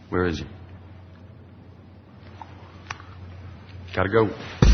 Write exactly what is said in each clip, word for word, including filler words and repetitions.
Where is he? Gotta go.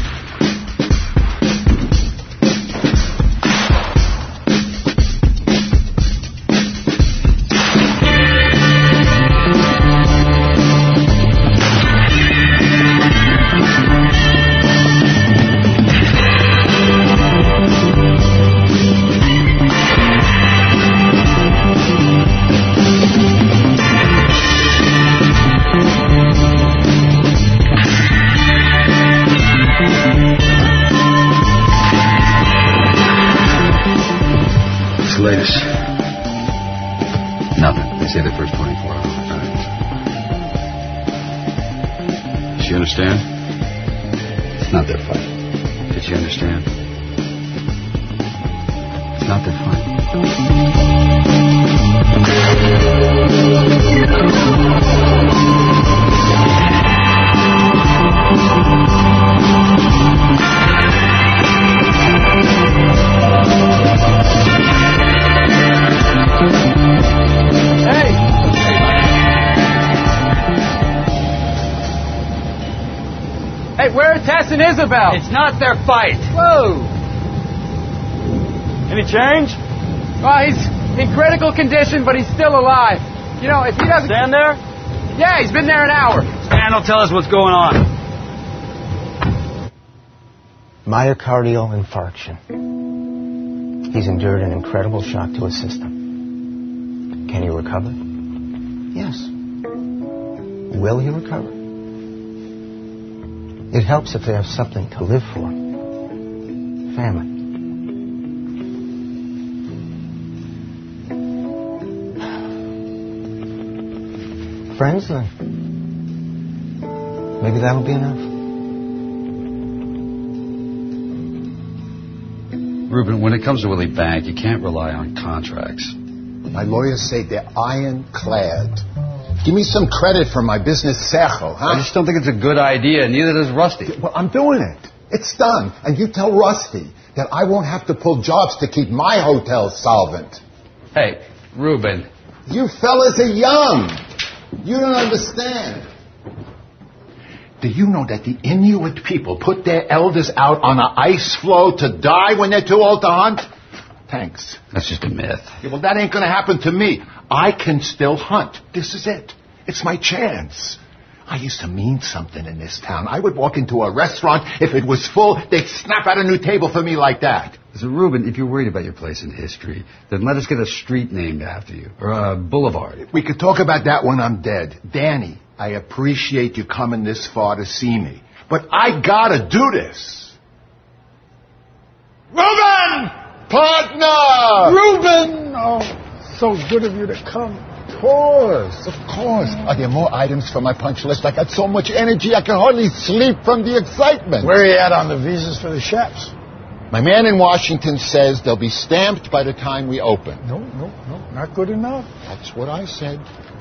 Latest? Nothing. They say the first twenty-four hours. Does she understand? It's not their fight. Did she understand? It's not their fight. Hey, where are Tess and Isabel? It's not their fight. Whoa. Any change? Well, he's in critical condition, but he's still alive. You know, if he doesn't... Stand there? Yeah, he's been there an hour. Stan will tell us what's going on. Myocardial infarction. He's endured an incredible shock to his system. Can he recover? Yes. Will he recover? It helps if they have something to live for. Family. Friends, then. Maybe that'll be enough. Reuben, when it comes to Willie Bank, you can't rely on contracts. My lawyers say they're ironclad. Give me some credit for my business sechel, huh? I just don't think it's a good idea. Neither does Rusty. Well, I'm doing it. It's done. And you tell Rusty that I won't have to pull jobs to keep my hotel solvent. Hey, Reuben. You fellas are young. You don't understand. Do you know that the Inuit people put their elders out on an ice floe to die when they're too old to hunt? Thanks. That's just a myth. Yeah, well, that ain't going to happen to me. I can still hunt. This is it. It's my chance. I used to mean something in this town. I would walk into a restaurant. If it was full, they'd snap out a new table for me like that. So, Reuben, if you're worried about your place in history, then let us get a street named after you, or a boulevard. We could talk about that when I'm dead. Danny, I appreciate you coming this far to see me, but I gotta do this. Reuben! Partner! Reuben! Oh, so good of you to come. Of course, of course. Are there more items for my punch list? I got so much energy I can hardly sleep from the excitement. Where are you at on the visas for the chefs? My man in Washington says they'll be stamped by the time we open. No, no, no, not good enough. That's what I said.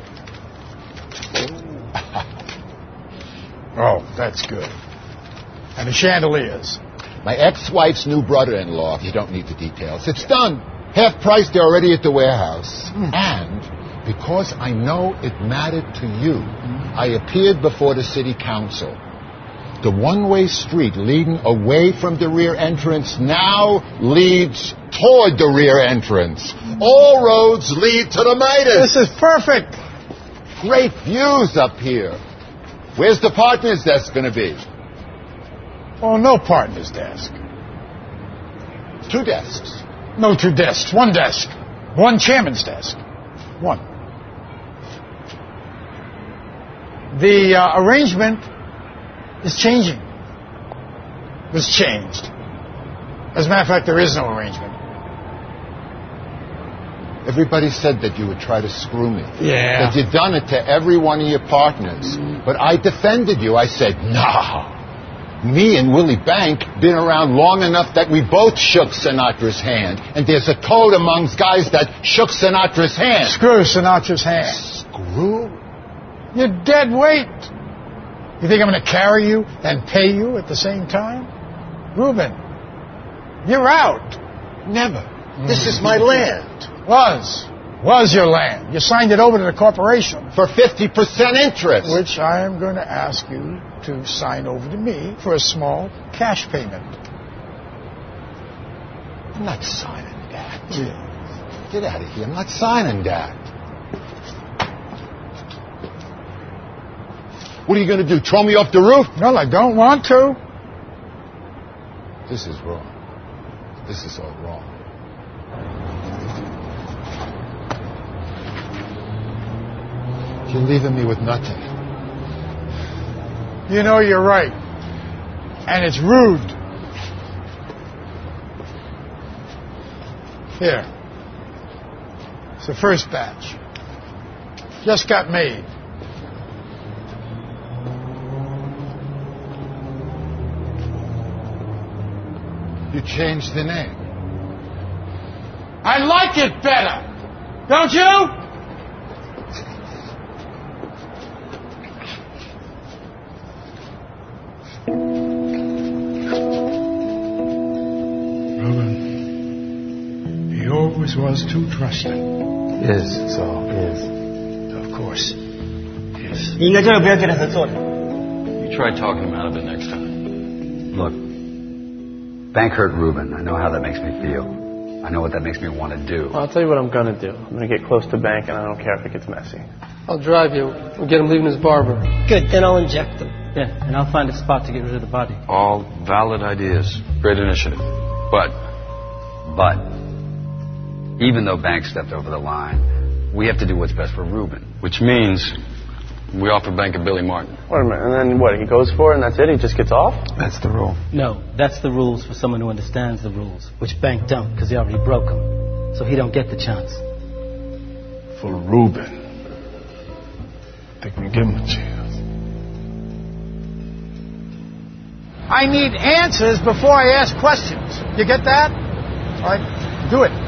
Oh, that's good. And the chandeliers? My ex-wife's new brother-in-law, if you don't need the details. It's done. Half price, they're already at the warehouse. Mm. And because I know it mattered to you, mm. I appeared before the city council. The one-way street leading away from the rear entrance now leads toward the rear entrance. All roads lead to the Midas. This is perfect. Great views up here. Where's the partner's desk going to be? Oh, no partner's desk. Two desks. No two desks. One desk. One chairman's desk. One. The uh, arrangement is changing. Was changed. As a matter of fact, there is no arrangement. Everybody said that you would try to screw me. Yeah. That you'd done it to every one of your partners. Mm. But I defended you. I said, no. Me and Willie Bank been around long enough that we both shook Sinatra's hand. And there's a code amongst guys that shook Sinatra's hand. Screw Sinatra's hand. Screw? You're dead weight. You think I'm going to carry you and pay you at the same time? Reuben, you're out. Never. Mm. This is my land. Was. Was your land. You signed it over to the corporation. For fifty percent interest. Which I am going to ask you to sign over to me for a small cash payment. I'm not signing that. Yeah. Get out of here. I'm not signing that. What are you going to do? Throw me off the roof? Well, I don't want to. This is wrong. This is all wrong. You're leaving me with nothing. You know you're right. And it's rude. Here. It's the first batch. Just got made. You changed the name. I like it better. Don't you? Reuben, he always was too trusting. Is, so, is. Of course. Yes. 你应该真的不要跟他合作的。 You try talking him out of it next time. Look, bank hurt Reuben. I know how that makes me feel. I know what that makes me want to do. Well, I'll tell you what I'm going to do. I'm going to get close to bank, and I don't care if it gets messy. I'll drive you. We'll get him leaving his barber. Good, then I'll inject them. Yeah, and I'll find a spot to get rid of the body. All valid ideas. Great initiative. But, But, even though Bank stepped over the line, we have to do what's best for Reuben. which means we offer Bank of Billy Martin. Wait a minute, and then what, he goes for it and that's it? He just gets off? That's the rule. No, that's the rules for someone who understands the rules, which Bank don't, because he already broke them. So he don't get the chance. For Reuben, I think we give him a chance. I need answers before I ask questions. You get that? All right, do it.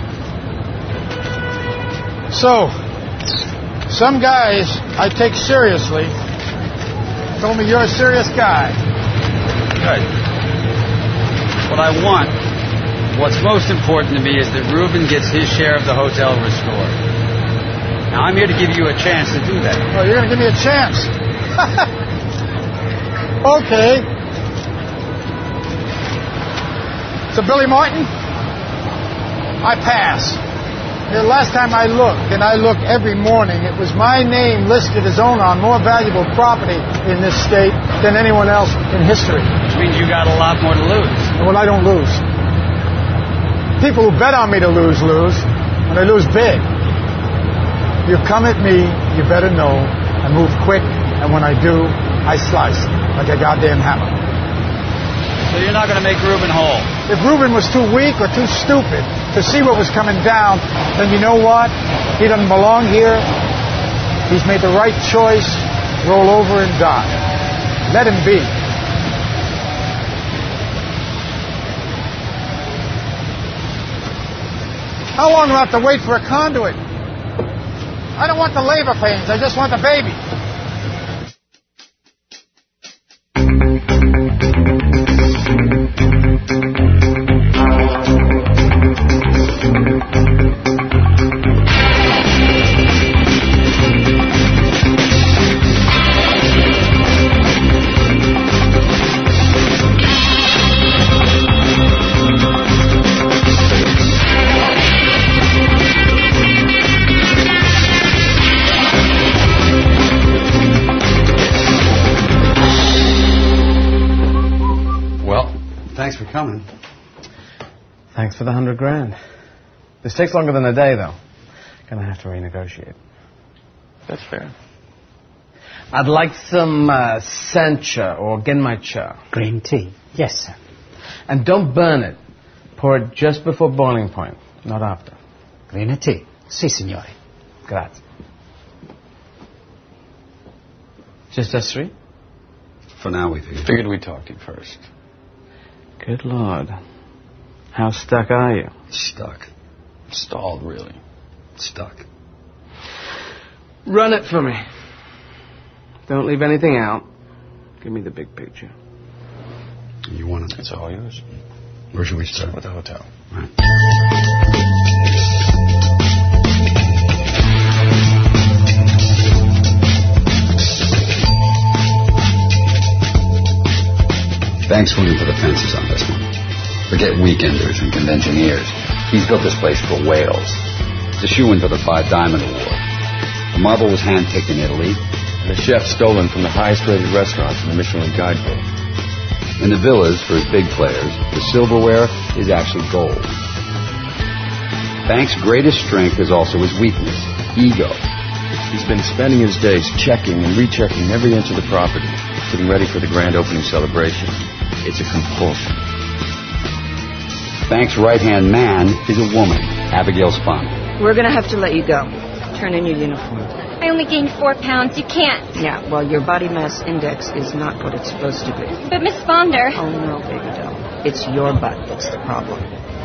So, some guys I take seriously told me you're a serious guy. Good. What I want, what's most important to me is that Reuben gets his share of the hotel restored. Now, I'm here to give you a chance to do that. Oh, you're going to give me a chance. Okay. So, Billy Martin, I pass. The last time I looked, and I look every morning, it was my name listed as owner on more valuable property in this state than anyone else in history. Which means you got a lot more to lose. Well, I don't lose. People who bet on me to lose, lose. And they lose big. You come at me, you better know I move quick, and when I do, I slice like a goddamn hammer. So you're not going to make Reuben whole. If Reuben was too weak or too stupid to see what was coming down, then you know what? He doesn't belong here. He's made the right choice. Roll over and die. Let him be. How long do I have to wait for a conduit? I don't want the labor pains. I just want the baby. Thanks for coming. Thanks for the hundred grand. This takes longer than a day, though. Gonna have to renegotiate. That's fair. I'd like some uh, sencha or genmaicha. Green tea. Yes, sir. And don't burn it. Pour it just before boiling point, not after. Green tea. Si, signore. Grazie. Just us three? For now, we figured. Figured we'd talk to you first. Good Lord. How stuck are you? Stuck. Stalled, really. Stuck. Run it for me. Don't leave anything out. Give me the big picture. You want it? It's all yours. Where should we start? With the hotel. All right. Bank's swinging for the fences on this one. Forget weekenders and conventioneers. He's built this place for whales. It's a shoe-in for the Five Diamond Award. The marble was hand-picked in Italy. And the chef stolen from the highest-rated restaurants in the Michelin Guidebook. In the villas, for his big players, the silverware is actually gold. Bank's greatest strength is also his weakness, ego. He's been spending his days checking and rechecking every inch of the property, getting ready for the grand opening celebration. It's a compulsion. Bank's right-hand man is a woman, Abigail Sponder. We're going to have to let you go. Turn in your uniform. I only gained four pounds. You can't. Yeah, well, your body mass index is not what it's supposed to be. But Miss Sponder... Oh, no, baby doll. It's your butt that's the problem.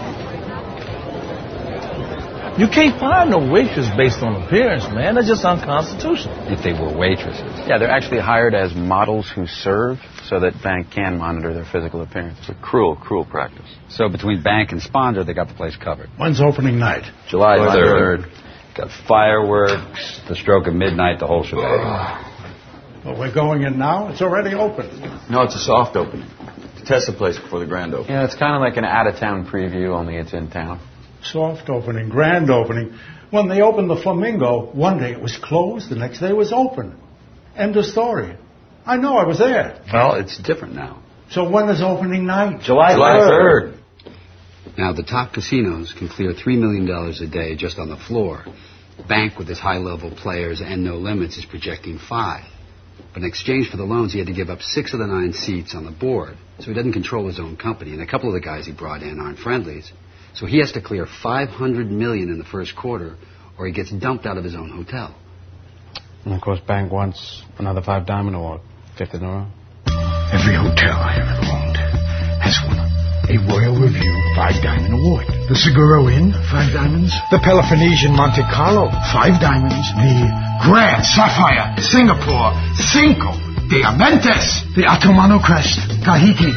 You can't fire no waitress based on appearance, man. That's just unconstitutional. If they were waitresses. Yeah, they're actually hired as models who serve so that Bank can monitor their physical appearance. It's a cruel, cruel practice. So between Bank and Sponder, they got the place covered. When's opening night? July third. Got fireworks, the stroke of midnight, the whole shebang. Well, we're going in now. It's already open. No, it's a soft opening. To test the place before the grand opening. Yeah, it's kind of like an out-of-town preview, only it's in town. Soft opening, grand opening. When they opened the Flamingo, one day it was closed, the next day it was open. End of story. I know, I was there. Well, it's different now. So when is opening night? July third. Now, the top casinos can clear three million dollars a day just on the floor. Bank, with his high-level players and no limits, is projecting five. But in exchange for the loans, he had to give up six of the nine seats on the board. So he doesn't control his own company. And a couple of the guys he brought in aren't friendlies. So he has to clear five hundred million dollars in the first quarter, or he gets dumped out of his own hotel. And, of course, Bank wants another Five Diamond Award. Fifth in a row. Every hotel I have ever owned has won a Royal Review Five Diamond Award. The Seguro Inn, Five Diamonds. The Peloponnesian Monte Carlo, Five Diamonds. The Grand Sapphire, Singapore, Cinco Diamantes. The Atomano Crest, Tahiti.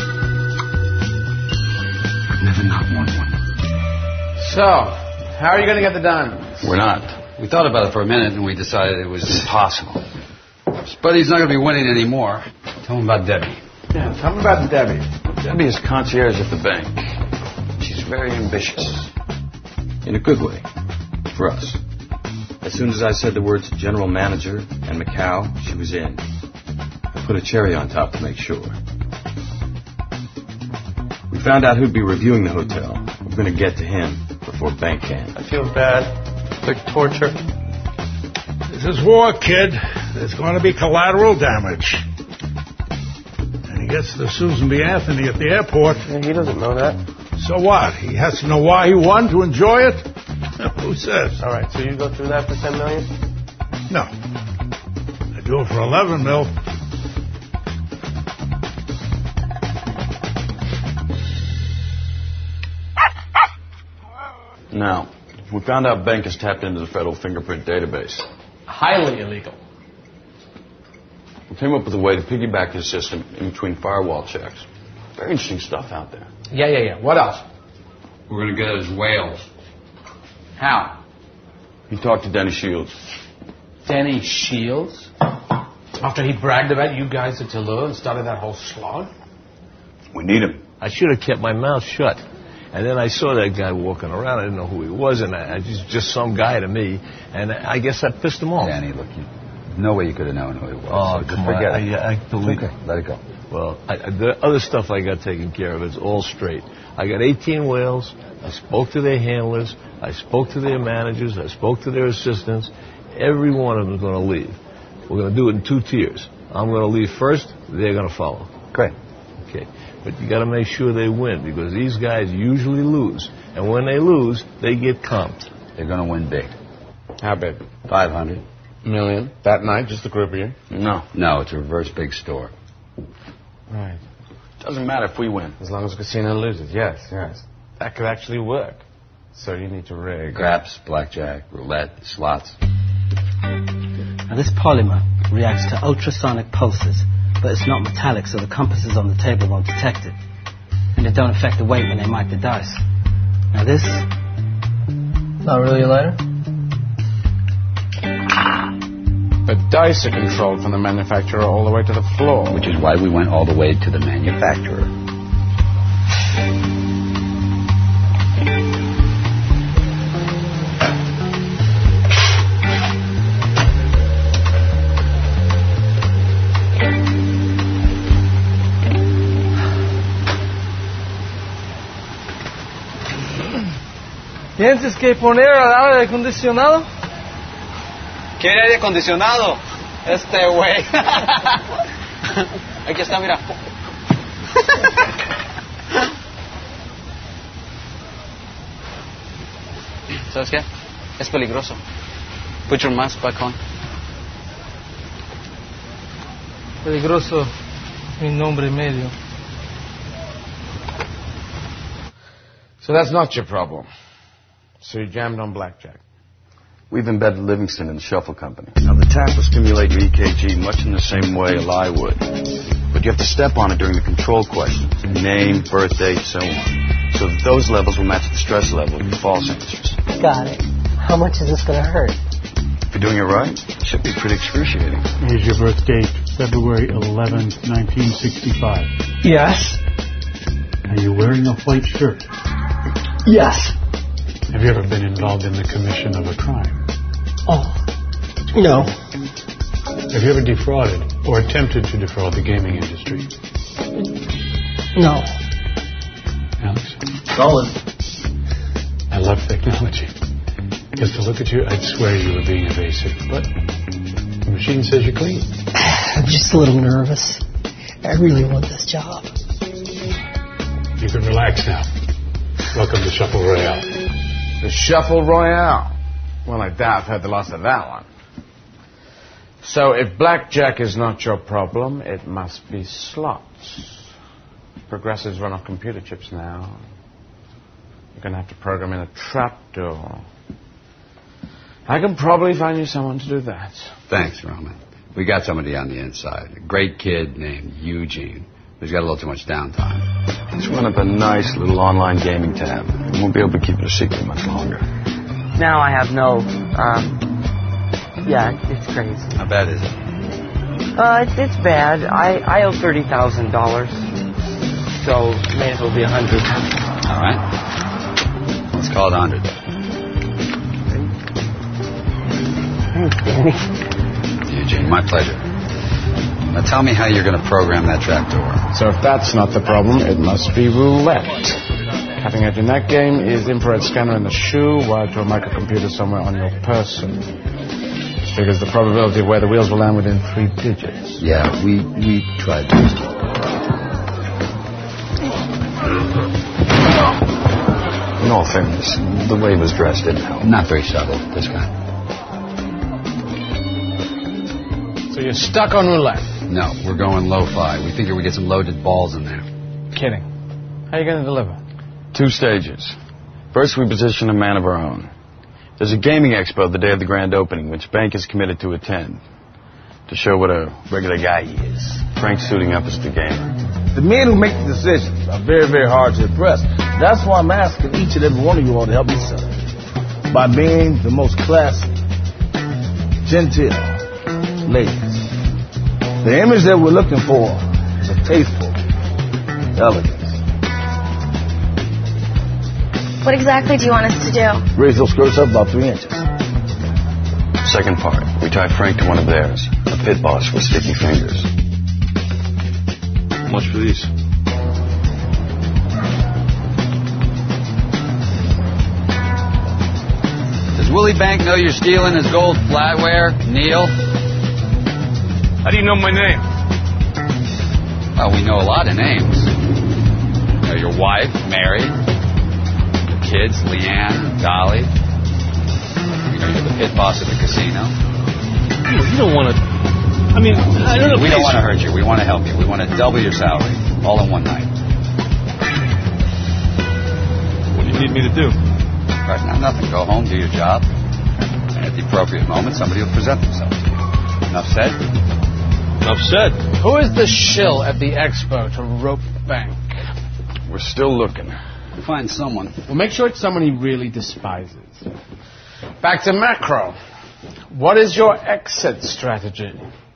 I've never not won one. So, how are you going to get the diamonds? We're not. We thought about it for a minute, and we decided it was impossible. Spuddy's not going to be winning anymore. Tell him about Debbie. Yeah, tell me about Debbie. Debbie is concierge at the bank. She's very ambitious. In a good way. For us. As soon as I said the words general manager and Macau, she was in. I put a cherry on top to make sure. We found out who'd be reviewing the hotel. We're going to get to him before Bank can. I feel bad. It's like torture. This is war, kid. There's going to be collateral damage. And he gets to Susan B. Anthony at the airport. Yeah, he doesn't know that. So what? He has to know why he won to enjoy it? Who says? All right, so you go through that for ten million? No. I do it for eleven mil. Now, we found out Bank has tapped into the federal fingerprint database. Highly illegal. We came up with a way to piggyback this system in between firewall checks. Very interesting stuff out there. Yeah, yeah, yeah. What else? We're going to get his whales. How? He talked to Denny Shields. Denny Shields? After he bragged about you guys at Toulouse and started that whole slog? We need him. I should have kept my mouth shut. And then I saw that guy walking around. I didn't know who he was, and I, he's just some guy to me. And I guess that pissed him off. Danny, look, you, no way you could have known who he was. Oh, so come forget on. it. I, I believe okay, let it go. Well, I, the other stuff I got taken care of, it's all straight. I got eighteen whales. I spoke to their handlers. I spoke to their managers. I spoke to their assistants. Every one of them is going to leave. We're going to do it in two tiers. I'm going to leave first. They're going to follow. Great. Okay. But you got to make sure they win, because these guys usually lose. And when they lose, they get comped. They're going to win big. How big? five hundred. Million. That night, just the group of you? No. No, it's a reverse big store. Right. Doesn't matter if we win. As long as the casino loses, yes, yes. That could actually work. So you need to rig. Craps, blackjack, roulette, slots. Now this polymer reacts to ultrasonic pulses, but it's not metallic, so the compasses on the table won't detect it. And it don't affect the weight when they mark the dice. Now this... Not really a lighter? The dice are controlled from the manufacturer all the way to the floor. Which is why we went all the way to the manufacturer. ¿Tienes que poner al aire acondicionado? ¿Quiere aire acondicionado? Este güey. Aquí está, mira. ¿Sabes qué? Es peligroso. Put your mask back on. Peligroso, mi nombre medio. So that's not your problem. So you jammed on blackjack. We've embedded Livingston in the Shuffle Company. Now, the tap will stimulate your E K G much in the same way a lie would. But you have to step on it during the control questions. Name, birth date, so on. So that those levels will match the stress level of your false answers. Got it. How much is this going to hurt? If you're doing it right, it should be pretty excruciating. Here's your birth date, February eleventh, nineteen sixty-five. Yes. Are you wearing a white shirt? Yes. Have you ever been involved in the commission of a crime? Oh, no. Have you ever defrauded or attempted to defraud the gaming industry? No. Alex? Solid. I love technology. Just to look at you, I'd swear you were being evasive. But the machine says you're clean. I'm just a little nervous. I really want this job. You can relax now. Welcome to Shuffle Royale. The Shuffle Royale. Well, I doubt I've heard the last of that one. So if blackjack is not your problem, it must be slots. Progressives run off computer chips now. You're going to have to program in a trapdoor. I can probably find you someone to do that. Thanks, Roman. We got somebody on the inside. A great kid named Eugene. He's got a little too much downtime. Let's run up a nice little online gaming tab. We won't be able to keep it a secret much longer. Now I have no, um, yeah, it's crazy. How bad is it? Uh, it's, it's bad. I, I owe thirty thousand dollars, so may as well be a hundred. All right. Let's call it a hundred. Thanks, Danny. Eugene, my pleasure. Now tell me how you're going to program that trapdoor. So if that's not the problem, it must be roulette. Cutting edge in that game is infrared scanner in the shoe wired to a microcomputer somewhere on your person. Which figures the probability of where the wheels will land within three digits. Yeah, we, we tried to. In all fairness, the way he was dressed didn't help. Not very subtle, this guy. So you're stuck on roulette? No, we're going lo-fi. We figure we get some loaded balls in there. Kidding. How are you going to deliver? Two stages. First, we position a man of our own. There's a gaming expo the day of the grand opening, which Bank is committed to attend, to show what a regular guy he is. Frank's suiting up as the gamer. The men who make the decisions are very, very hard to impress. That's why I'm asking each and every one of you all to help me serve. By being the most classy, genteel ladies. The image that we're looking for is a tasteful elegance. What exactly do you want us to do? Raise those skirts up about three inches. Second part, we tie Frank to one of theirs, a pit boss with sticky fingers. How much for these? Does Willie Bank know you're stealing his gold flatware, Neil? How do you know my name? Well, we know a lot of names. You know, your wife, Mary. Your kids, Leanne, Dolly. You know, you're the pit boss at the casino. You, you don't want to... I mean, I don't know... We don't want to hurt you. We want to help you. We want to double your salary. All in one night. What do you need me to do? Right now, nothing. Go home, do your job. And at the appropriate moment, somebody will present themselves to you. Enough said? Enough said. Who is the shill at the expo to rope Bank? We're still looking. We'll find someone. Well, make sure it's someone he really despises. Back to macro. What is your exit strategy?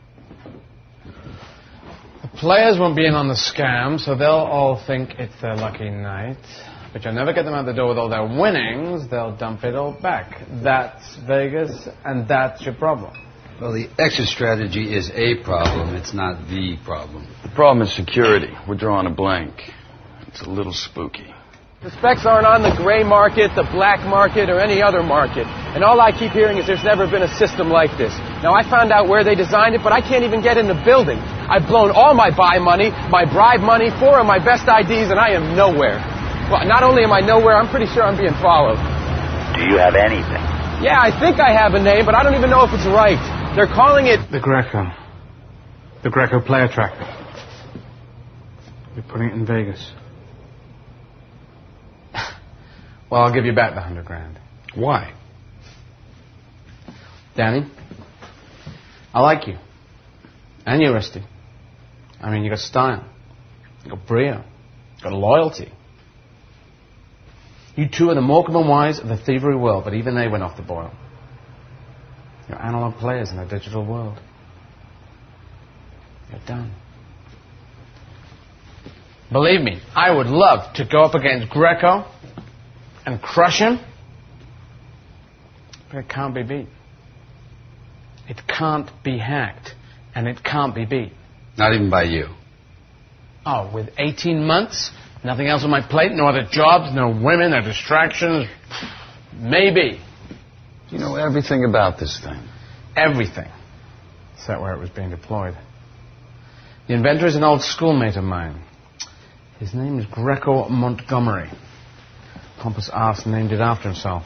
The players won't be in on the scam, so they'll all think it's their lucky night. But you'll never get them out the door with all their winnings. They'll dump it all back. That's Vegas, and that's your problem. Well, the exit strategy is a problem. It's not the problem. The problem is security. We're drawing a blank. It's a little spooky. The specs aren't on the gray market, the black market, or any other market. And all I keep hearing is there's never been a system like this. Now, I found out where they designed it, but I can't even get in the building. I've blown all my buy money, my bribe money, four of my best I Ds, and I am nowhere. Well, not only am I nowhere, I'm pretty sure I'm being followed. Do you have anything? Yeah, I think I have a name, but I don't even know if it's right. They're calling it... The Greco. The Greco Player Tracker. We're putting it in Vegas. Well, I'll give you back the hundred grand. Why? Danny, I like you. And you, Rusty. I mean, you got style. You got brio. You got loyalty. You two are the Morecambe and Wise of the thievery world, but even they went off the boil. You're analog players in a digital world. You're done. Believe me, I would love to go up against Greco and crush him, but it can't be beat. It can't be hacked, and it can't be beat. Not even by you. Oh, with eighteen months, nothing else on my plate, no other jobs, no women, no distractions, maybe. You know everything about this thing. Everything. Except where it was being deployed. The inventor is an old schoolmate of mine. His name is Greco Montgomery. Pompous arse named it after himself.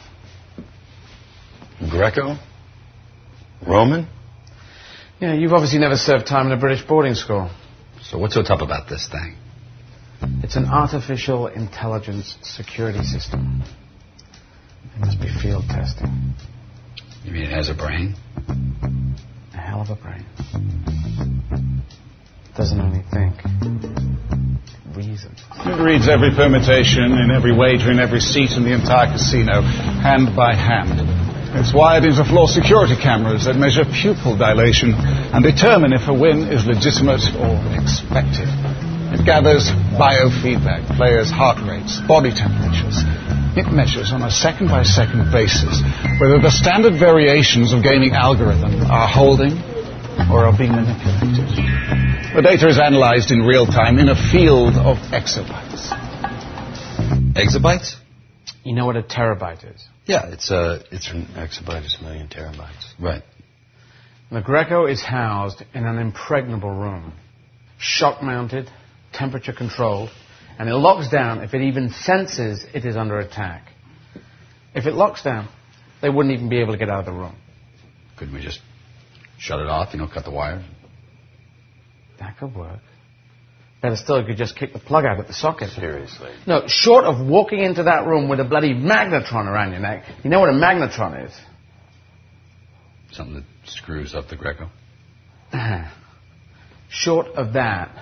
Greco? Roman? Yeah, you've obviously never served time in a British boarding school. So what's so tough about this thing? It's an artificial intelligence security system. It must be field testing. You mean it has a brain? A hell of a brain. Doesn't only think. Reason. It reads every permutation in every wager in every seat in the entire casino, hand by hand. It's wired into floor security cameras that measure pupil dilation and determine if a win is legitimate or expected. It gathers biofeedback, players' heart rates, body temperatures. It measures on a second-by-second basis whether the standard variations of gaming algorithm are holding or are being manipulated. The data is analyzed in real time in a field of exabytes. Exabytes? You know what a terabyte is? Yeah, it's a... It's an exabyte is a million terabytes. Right. The Greco is housed in an impregnable room. Shock-mounted, temperature-controlled, and it locks down if it even senses it is under attack. If it locks down, they wouldn't even be able to get out of the room. Couldn't we just shut it off, you know, cut the wires? That could work. Better still, you could just kick the plug out at the socket. Seriously? No, short of walking into that room with a bloody magnetron around your neck. You know what a magnetron is? Something that screws up the Greco? Short of that.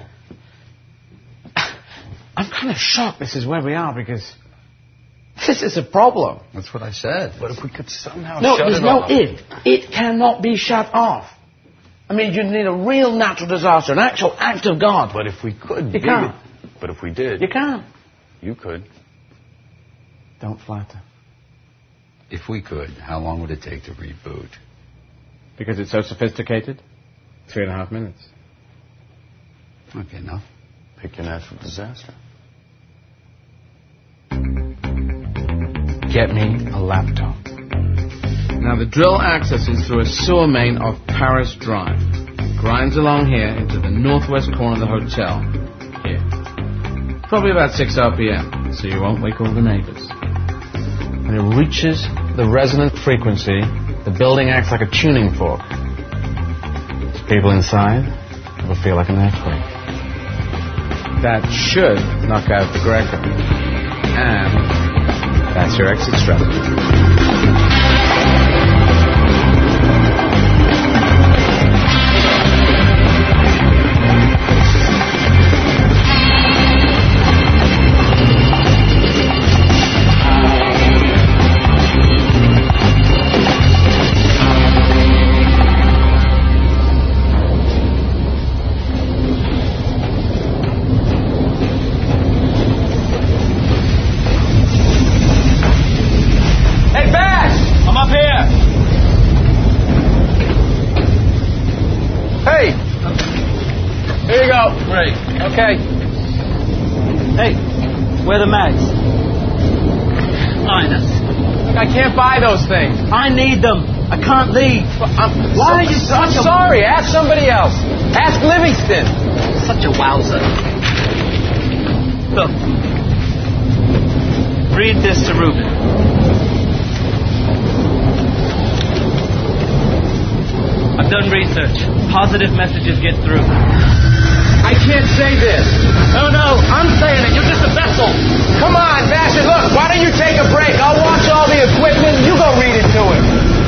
I'm kind of shocked this is where we are because this is a problem. That's what I said. But if we could somehow no, shut there's it no off. if. It cannot be shut off. I mean, you need a real natural disaster, an actual act of God. But if we could, you can't. It, but if we did, you can't. You could. Don't flatter. If we could, how long would it take to reboot? Because it's so sophisticated, three and a half minutes. Okay, enough. Pick your natural disaster. Get me a laptop. Now, the drill accesses through a sewer main off Paris Drive. It grinds along here into the northwest corner of the hotel. Here. Probably about six R P M, so you won't wake all the neighbors. When it reaches the resonant frequency, the building acts like a tuning fork. People inside will feel like an earthquake. That should knock out the Greco. And that's your exit strategy. go. Great. Okay. Hey, where are the mags? Linus. Look, I can't buy those things. I need them. I can't leave. I'm, Why so, are you I'm such a... sorry. Ask somebody else. Ask Livingston. Such a wowzer. Look. Read this to Reuben. I've done research. Positive messages get through. I can't say this. No, no, I'm saying it. You're just a vessel. Come on, Basher. Look, why don't you take a break? I'll watch all the equipment and you go read it to him.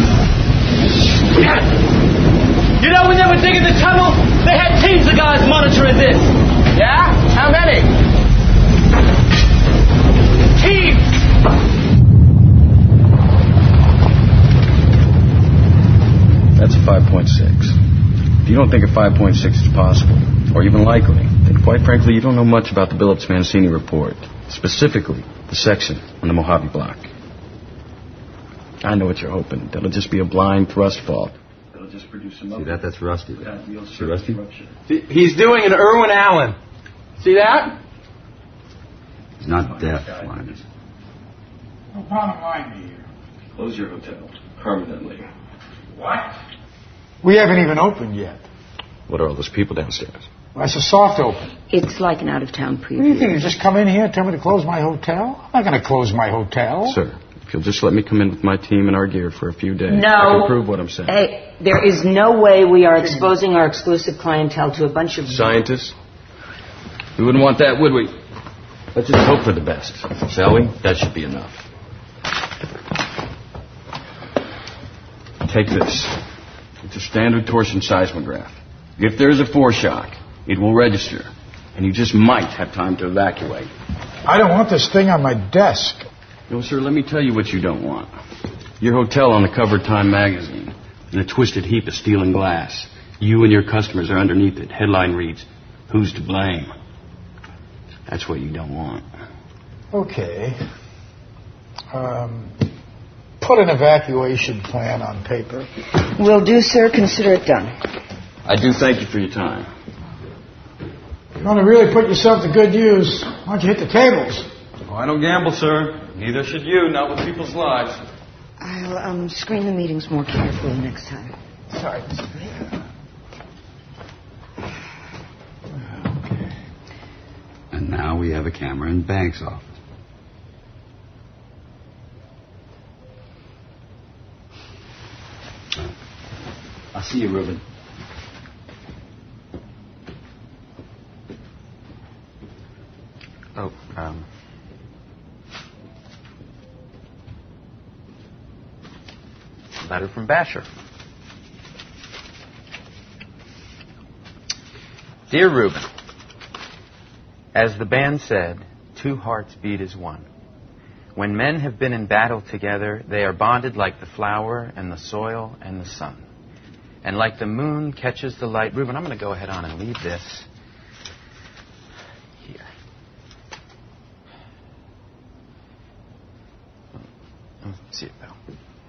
You know, when they were digging the tunnel, they had teams of guys monitoring this. Yeah? How many? Teams! That's a five point six. If you don't think a five point six is possible, or even likely, then quite frankly, you don't know much about the Billups-Mancini report, specifically the section on the Mojave block. I know what you're hoping. That'll just be a blind thrust fault. That'll just produce some... See that? That's Rusty. See Rusty? See, he's doing an Irwin Allen. See that? He's not deaf, Linus. No bottom line here. Close your hotel permanently. What? We haven't even opened yet. What are all those people downstairs? Well, it's a soft open. It's like an out-of-town preview. What do you think? You just come in here and tell me to close my hotel? I'm not going to close my hotel. Sir, if you'll just let me come in with my team and our gear for a few days, No. I can prove what I'm saying. Hey, there is no way we are exposing our exclusive clientele to a bunch of... Scientists? We wouldn't want that, would we? Let's just hope for the best, shall we? That should be enough. Take this. It's a standard torsion seismograph. If there's a foreshock, it will register, and you just might have time to evacuate. I don't want this thing on my desk. No, sir, let me tell you what you don't want. Your hotel on the cover of Time magazine, in a twisted heap of steel and glass. You and your customers are underneath it. Headline reads, "Who's to blame?" That's what you don't want. Okay. Um, put an evacuation plan on paper. Will do, sir. Consider it done. I do thank you for your time. You want to really put yourself to good use, why don't you hit the tables? Oh, I don't gamble, sir. Neither should you, not with people's lives. I'll um, screen the meetings more carefully next time. Sorry. And now we have a camera in Banks' office. I'll see you, Reuben. Oh, um... letter from Basher. Dear Reuben, as the band said, two hearts beat as one. When men have been in battle together, they are bonded like the flower and the soil and the sun. And like the moon catches the light. Reuben, I'm going to go ahead on and leave this here. Oh, see it, Bill.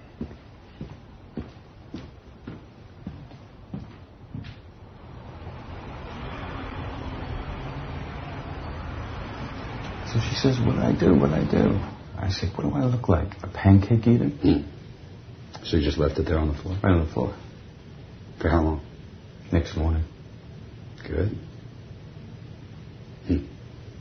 So she says, what do I do, what do I do? I say, what do I look like? A pancake eater? Mm. So you just left it there on the floor? Right on the floor. For how long? Next morning. Good. Hmm.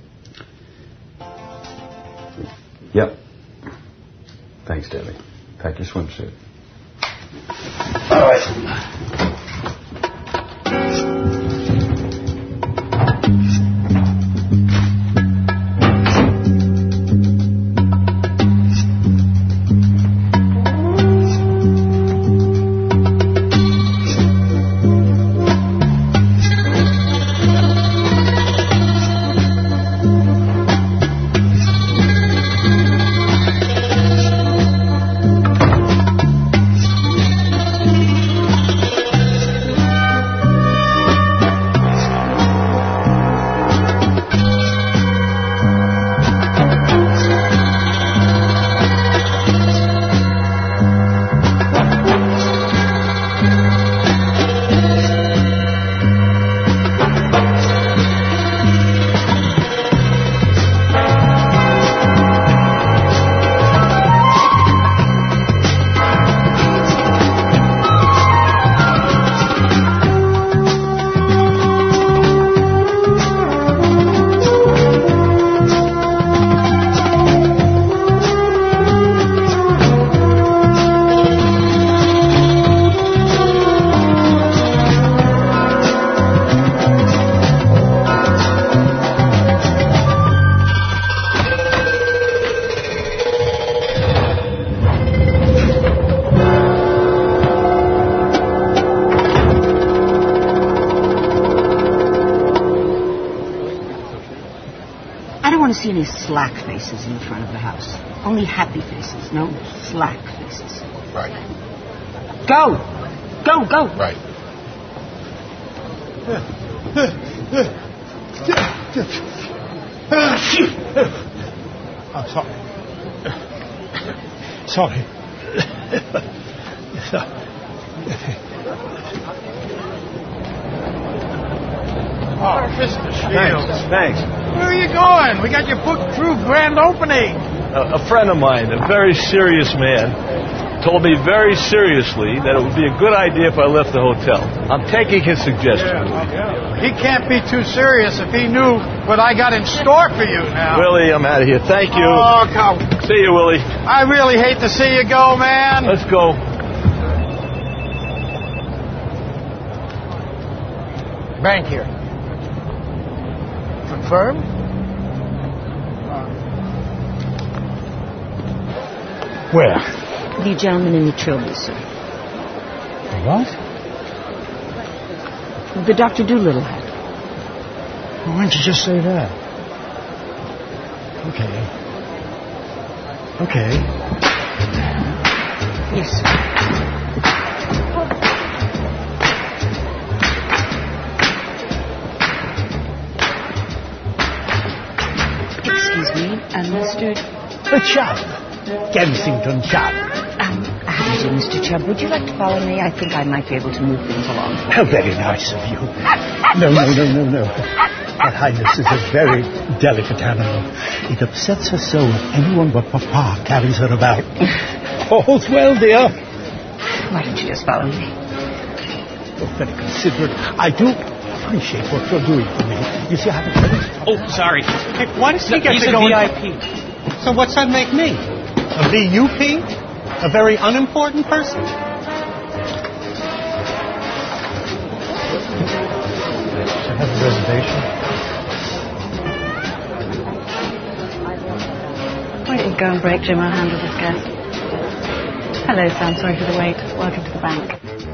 Yep. Thanks, Debbie. Pack your swimsuit. All right. see any slack faces in the front of the house. Only happy faces, no slack faces. Right. Go! Go, go! Right. I'm sorry. Sorry. Oh, Mister Shields. Thanks. Thanks. Where are you going? We got you booked through grand opening. A, a friend of mine, a very serious man, told me very seriously that it would be a good idea if I left the hotel. I'm taking his suggestion. Yeah. He can't be too serious if he knew what I got in store for you now. Willie, I'm out of here. Thank you. Oh, come. See you, Willie. I really hate to see you go, man. Let's go. Bank here. Confirmed? Where? The gentleman in the trilby, sir. What? The Doctor Doolittle hat. Well, why didn't you just say that? Okay. Okay. Yes, sir. Excuse me, um, Mister Chubb. Kensington Chubb. Um, how do you do, Mister Chubb? Would you like to follow me? I think I might be able to move things along. How very nice of you. No, no, no, no, no. Her Highness is a very delicate animal. It upsets her so if anyone but Papa carries her about. All's well, dear. Why don't you just follow me? Oh, very considerate. I do appreciate what you're doing for me. You see, I have a very... Oh, sorry. Hey, why does he get He's to a go V I in... P. So what's that make me? A V U P? A very unimportant person? I have a reservation. Why don't you go and break Jim? I'll handle this guest. Hello, Sam. Sorry for the wait. Welcome to the bank.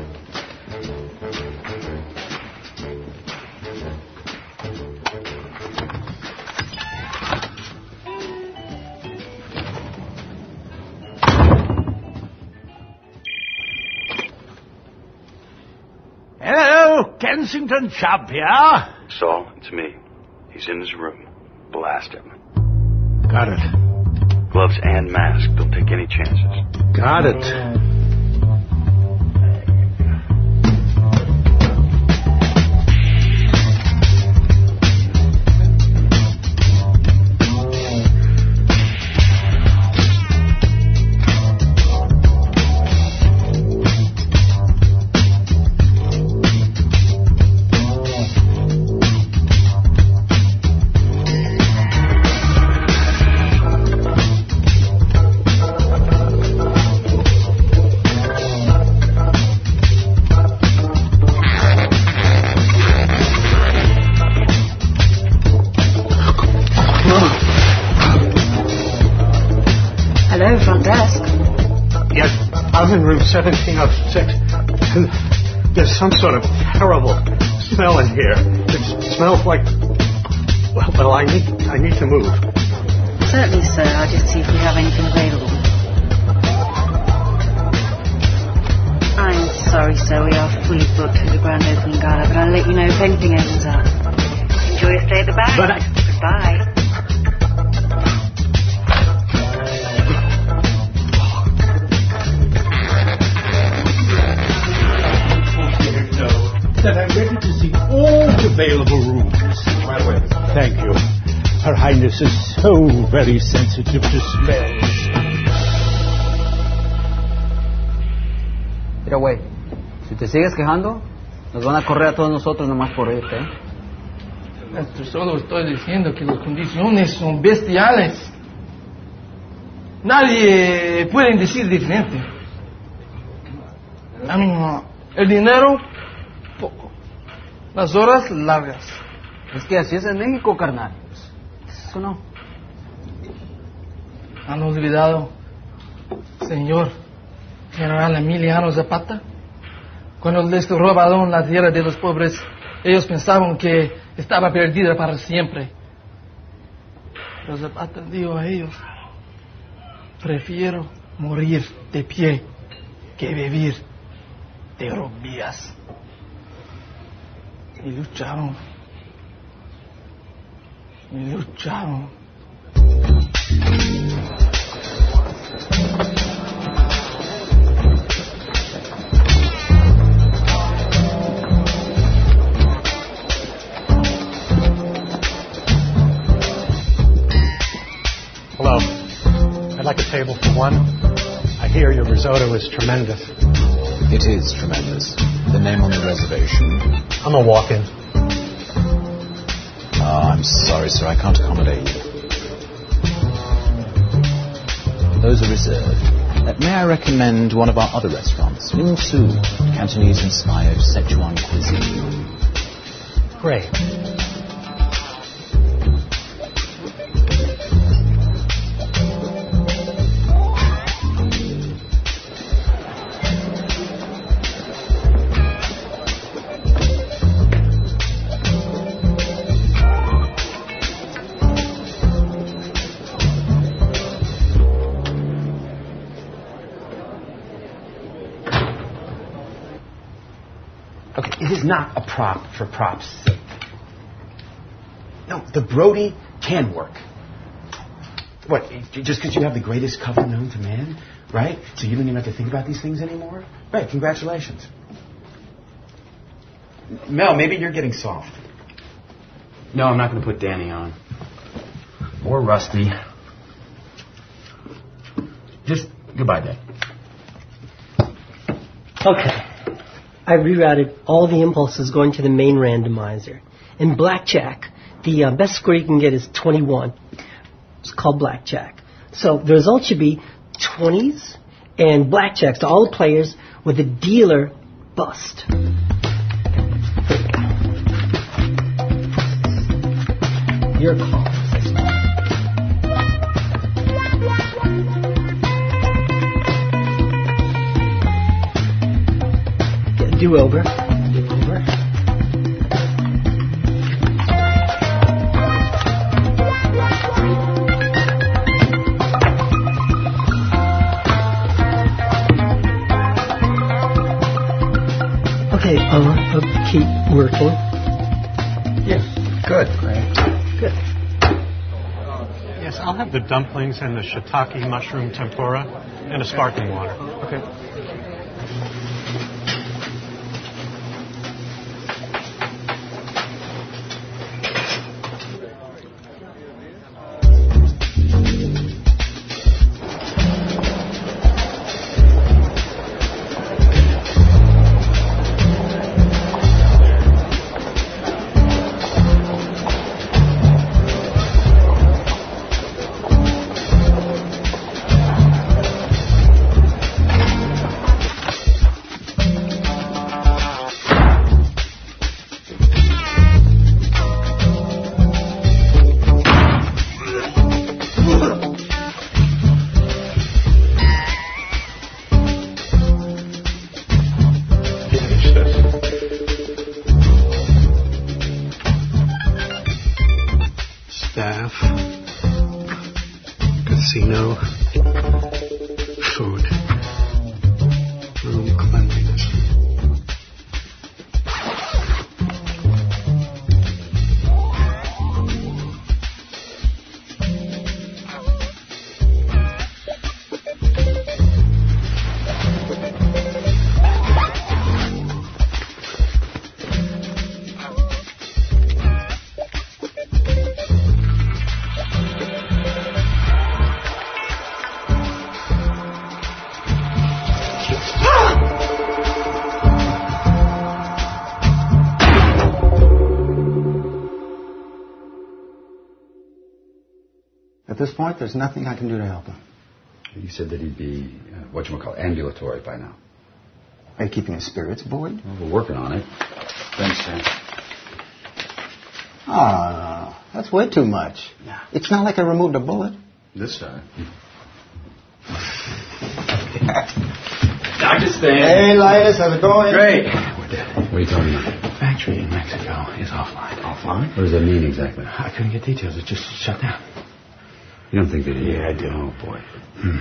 Hello, Kensington Chubb here. Saul, it's me. He's in his room. Blast him. Got it. Gloves and mask. Don't take any chances. Got it. Hello, front desk. Yes, I'm in room seventeen oh six. There's some sort of terrible smell in here. It smells like... Well, well, I need, I need to move. Certainly, sir. I'll just see if we have anything available. I'm sorry, sir. We are fully booked for the grand opening gala, but I'll let you know if anything opens up. Enjoy your stay at the bank. But I... Goodbye. That I'm ready to see all the available rooms. Right away. Thank you. Her Highness is so very sensitive to smells. Mira, güey, si te sigues quejando, nos van a correr a todos nosotros nomás por irte, ¿eh? Maestro, solo estoy diciendo que las condiciones son bestiales. Nadie puede decir diferente. A mí no. El dinero, poco. Las horas, largas. Es que así es en México, carnal. Eso no. Han olvidado, señor General Emiliano Zapata, cuando les robaron la tierra de los pobres, ellos pensaban que estaba perdida para siempre. Pero Zapata dijo a ellos, prefiero morir de pie que vivir de rodillas. Y lucharon. Y lucharon. Hello. I'd like a table for one. I hear your risotto is tremendous. It is tremendous. The name on the reservation? I'm a walk-in. Oh, I'm sorry, sir. I can't accommodate you. Those are reserved. Uh, may I recommend one of our other restaurants? Ling Su, Cantonese-inspired Sichuan cuisine. Great. It is not a prop for prop's sake. No, the Brody can work. What, just because you have the greatest cover known to man, right? So you don't even have to think about these things anymore? Right, congratulations. Mel, maybe you're getting soft. No, I'm not going to put Danny on. Or Rusty. Just goodbye, Dad. Okay. I rerouted all the impulses going to the main randomizer. In blackjack, the uh, best score you can get is twenty-one. It's called blackjack. So the result should be twenties and blackjacks to all the players with the dealer bust. Your call. Do-over. Do-over. Okay, uh, I'll keep working. Yeah, good. Great. Good. Yes, I'll have the dumplings and the shiitake mushroom tempura and a sparkling water. Okay. Staff, casino, food, room cleanliness. At this point, there's nothing I can do to help him. You said that he'd be, uh, whatchamacallit, ambulatory by now. Are you keeping his spirits buoyed? Well, we're working on it. Thanks, Sam. Ah, that's way too much. Yeah. It's not like I removed a bullet. This time. Doctor Stan. Hey, Linus, how's it going? Great. We're dead. What are you talking about? The factory in Mexico is offline. Offline? What does that mean exactly? I couldn't get details. It just shut down. You don't think they did? Yeah, I do. Oh, boy. Hmm.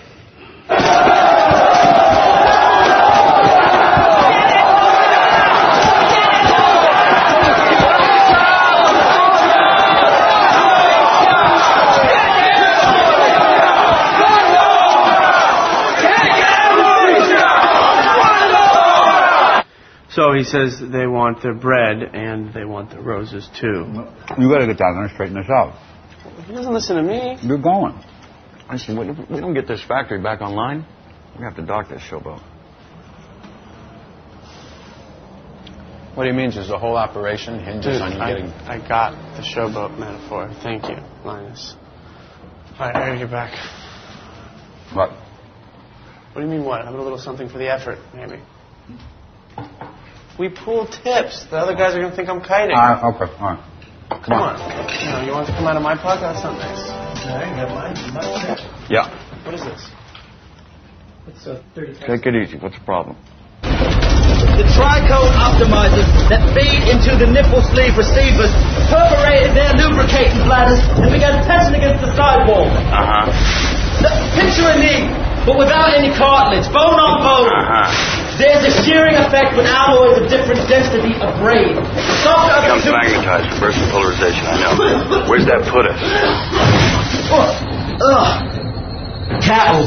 So he says they want their bread and they want the roses too. You got to get down there and straighten this out. He doesn't listen to me. You're going. Listen, we we don't get this factory back online, we have to dock this showboat. What he means is the whole operation hinges Dude, on you I- getting... I got the showboat metaphor. Thank you, Linus. All right, I gotta get back. What? What do you mean what? Having a little something for the effort, maybe. We pool tips. The other guys are gonna think I'm kiting. All right, okay, all right. Come, Come on. You know, you want it to come out of my pocket? That's not nice. Yeah. What is this? It's a thirty. Take it easy. What's the problem? The tricode optimizers that feed into the nipple sleeve receivers perforated their lubricating bladders and began pressing against the sidewall. Uh-huh. The- Picture a knee, but without any cartilage, bone on bone. Uh-huh. There's a shearing effect with alloys of different density of braid. Softer Becomes magnetized, reverse polarization, I know. Where's that put us? Ugh. Ugh. Cattled.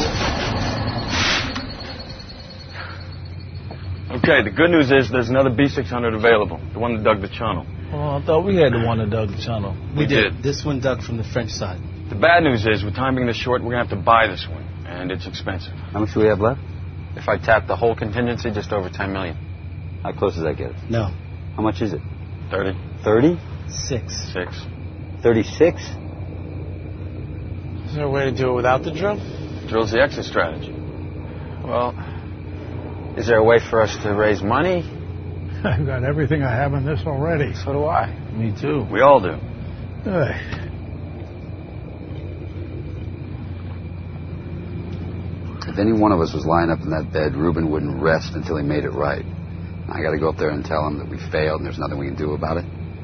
Okay, the good news is there's another B six hundred available, the one that dug the channel. Oh, I thought we had the one that dug the channel. We did. This one dug from the French side. The bad news is, with timing this short, we're going to have to buy this one, and it's expensive. How much do we have left? If I tap the whole contingency, just over ten million. How close does that get us? No. How much is it? Thirty. Thirty? Six. Six. Thirty-six? Is there a way to do it without the drill? Drill's the exit strategy. Well, is there a way for us to raise money? I've got everything I have in this already. So do I. Me too. We all do. Hey. If any one of us was lying up in that bed, Reuben wouldn't rest until he made it right. I got to go up there and tell him that we failed and there's nothing we can do about it.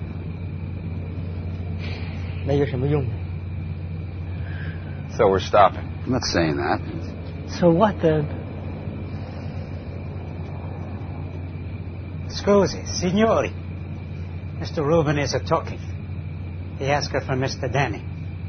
So we're stopping. I'm not saying that. So what then? Scusi, signori. Mister Reuben is a talking. He asked for Mister Danny.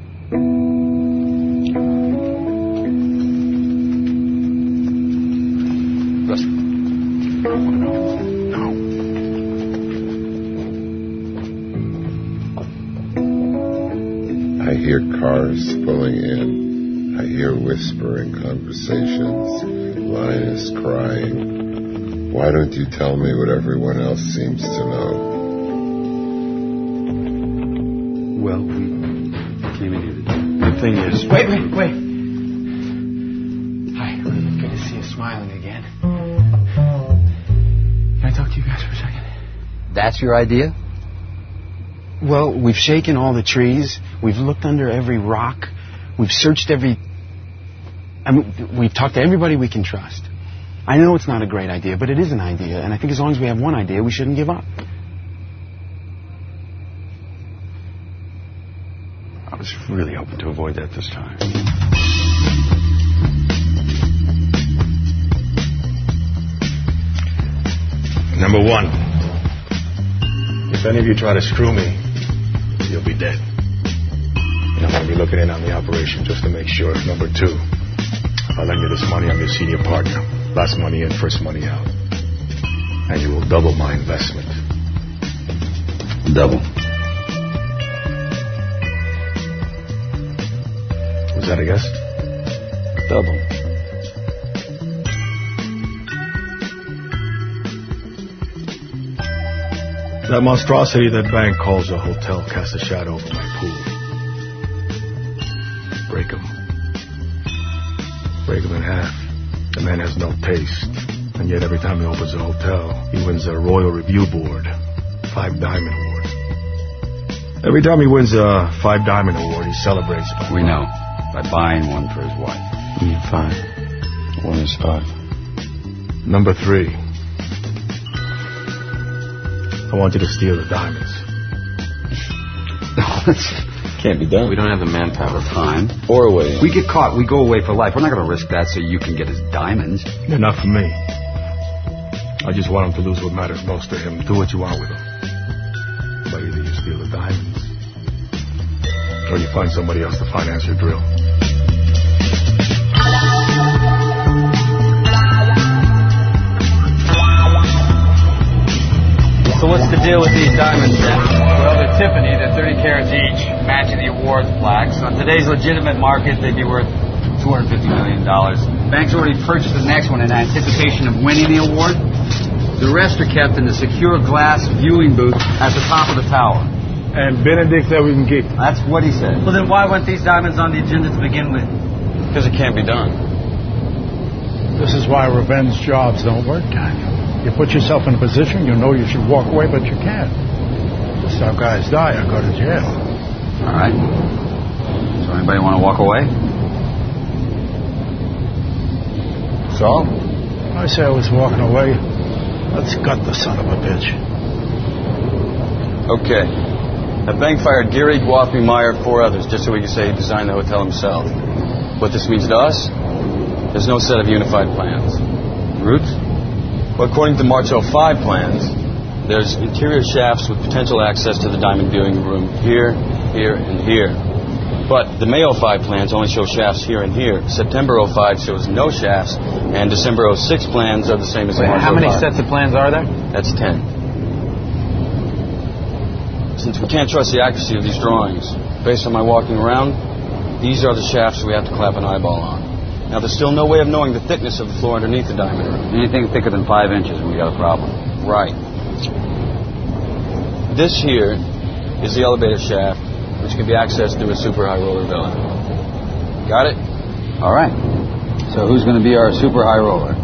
I hear cars pulling in. I hear whispering conversations. Linus crying. Why don't you tell me what everyone else seems to know? Well, we came in here. The thing is... Wait, wait, wait. Hi, Reuben. Good to see you smiling again. Can I talk to you guys for a second? That's your idea? Well, we've shaken all the trees. We've looked under every rock. We've searched every... I mean, we've talked to everybody we can trust. I know it's not a great idea, but it is an idea. And I think as long as we have one idea, we shouldn't give up. I was really hoping to avoid that this time. Number one, if any of you try to screw me, you'll be dead. And I'm going to be looking in on the operation just to make sure. Number two, if I lend you this money, I'm your senior partner. Last money in, first money out. And you will double my investment. Double. Was that a guess? Double. That monstrosity that bank calls a hotel casts a shadow over my pool. Break him. Break him in half. The man has no taste. And yet every time he opens a hotel, he wins a Royal Review Board. Five Diamond Award. Every time he wins a Five Diamond Award, he celebrates it. We know. By buying one for his wife. Yeah, five. One is five. Number three. I want you to steal the diamonds. Can't be done. We don't have the manpower. Time. Or away. We get caught, we go away for life. We're not going to risk that so you can get his diamonds. They're not for me. I just want him to lose what matters most to him. Do what you want with him. But either you steal the diamonds, or you find somebody else to finance your drill. So what's the deal with these diamonds then? Well, they're Tiffany. They're thirty carats each, matching the awards plaques. On today's legitimate market, they'd be worth two hundred fifty million dollars. Bank's already purchased the next one in anticipation of winning the award. The rest are kept in the secure glass viewing booth at the top of the tower. And Benedict said we can keep them. That's what he said. Well, then why weren't these diamonds on the agenda to begin with? Because it can't be done. This is why revenge jobs don't work, Daniel. You put yourself in a position, you know you should walk away, but you can't. Just how guys die or go to jail. All right. So anybody want to walk away? So? I say I was walking away. Let's gut the son of a bitch. Okay. The bank fired Geary, Guapi, Meyer, four others, just so he could say he designed the hotel himself. What this means to us, there's no set of unified plans. Routes? Well, according to March oh five plans, there's interior shafts with potential access to the diamond viewing room here, here, and here. But the May oh five plans only show shafts here and here. September oh five shows no shafts, and December oh six plans are the same as Wait, March how many oh five. sets of plans are there? That's ten. Since we can't trust the accuracy of these drawings, based on my walking around, these are the shafts we have to clap an eyeball on. Now, there's still no way of knowing the thickness of the floor underneath the diamond room. Anything thicker than five inches and we got a problem. Right. This here is the elevator shaft, which can be accessed through a super high roller villa. Got it? All right. So who's going to be our super high roller?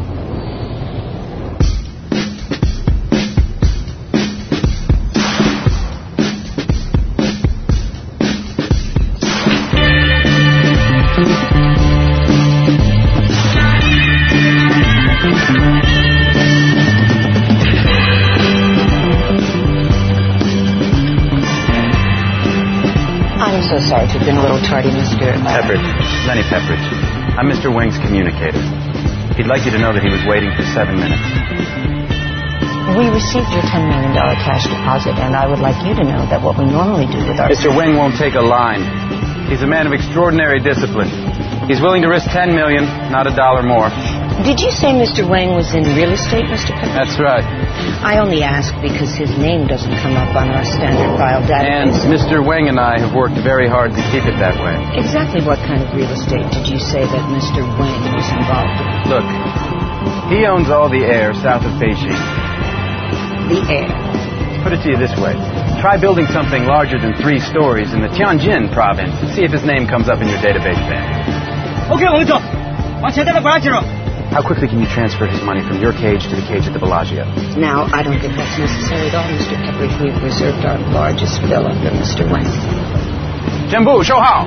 So sorry to have been a little tardy, Mister Pepperidge. Lenny Pepperidge. I'm Mister Wing's communicator. He'd like you to know that he was waiting for seven minutes. We received your ten million dollars cash deposit, and I would like you to know that what we normally do with our... Mister Wing won't take a line. He's a man of extraordinary discipline. He's willing to risk ten million dollars, not a dollar more. Did you say Mister Wang was in real estate, Mister Pepper? That's right. I only ask because his name doesn't come up on our standard file database. And Mister Wang and I have worked very hard to keep it that way. Exactly what kind of real estate did you say that Mister Wang was involved in? Look, he owns all the air south of Beijing. The air? Put it to you this way. Try building something larger than three stories in the Tianjin province and see if his name comes up in your database then. Okay, 我们走，往前带到管家了。 How quickly can you transfer his money from your cage to the cage at the Bellagio? Now, I don't think that's necessary at all, Mister Pepperidge. We've reserved our largest villa for Mister Wang. Jimbu, show how.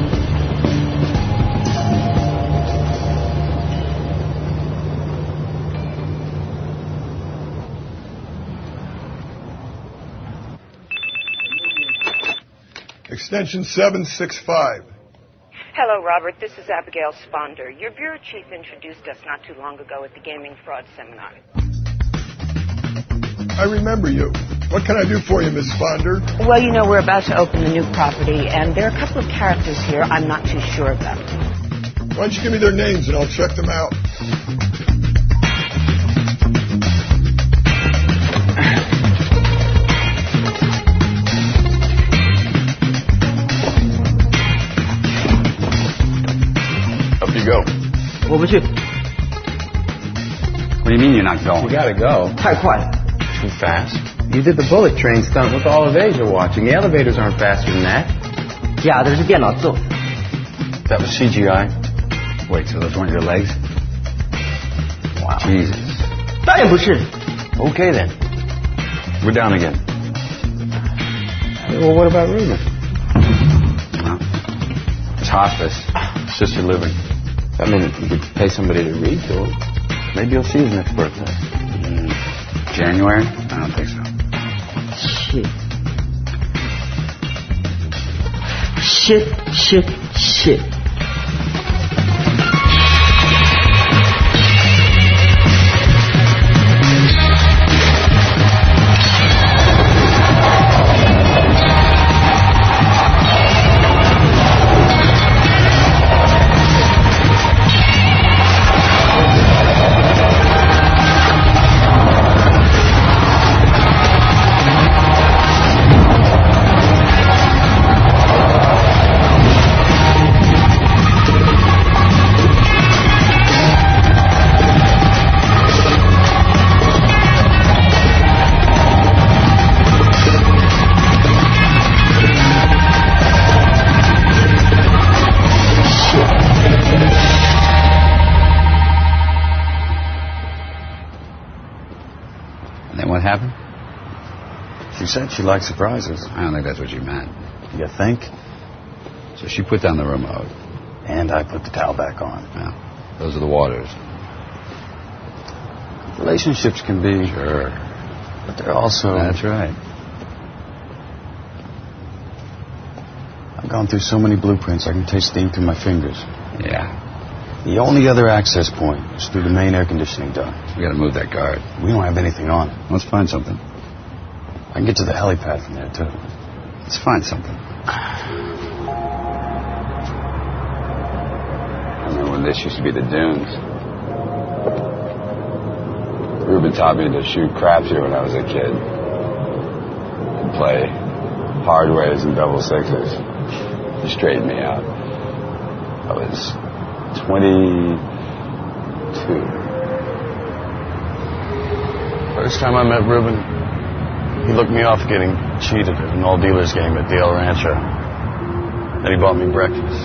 Extension seven six five. Hello, Robert. This is Abigail Sponder. Your bureau chief introduced us not too long ago at the Gaming Fraud Seminar. I remember you. What can I do for you, Miss Sponder? Well, you know, we're about to open the new property, and there are a couple of characters here I'm not too sure about. Why don't you give me their names and I'll check them out? Go. 我不去。 What do you mean you're not going? You gotta go. 太快了。 Too fast? You did the bullet train stunt with all of Asia watching. The elevators aren't faster than that. 假的是电脑做。 That was C G I. Wait, so those weren't your legs? Wow. Jesus. 当然不是。 Okay then. We're down again. Well, what about Ruben? Well, it's hospice. Assisted living. I mean, you could pay somebody to read to him. Maybe you'll see his next birthday. Mm, January? I don't think so. Shit. shit, shit, shit. She said she liked surprises. I don't think that's what she meant. You think? So she put down the remote. And I put the towel back on. Yeah. Those are the waters. Relationships can be... Sure. But they're also... That's right. I've gone through so many blueprints, I can taste steam through my fingers. Yeah. The only other access point is through the main air conditioning duct. We gotta move that guard. We don't have anything on. Let's find something. I can get to the helipad from there, too. Let's find something. I remember when this used to be the dunes. Ruben taught me to shoot craps here when I was a kid. And play hard ways and double sixes. He straightened me out. I was twenty-two. First time I met Ruben, he looked me off getting cheated at an all dealers game at the El Rancho. Then he bought me breakfast.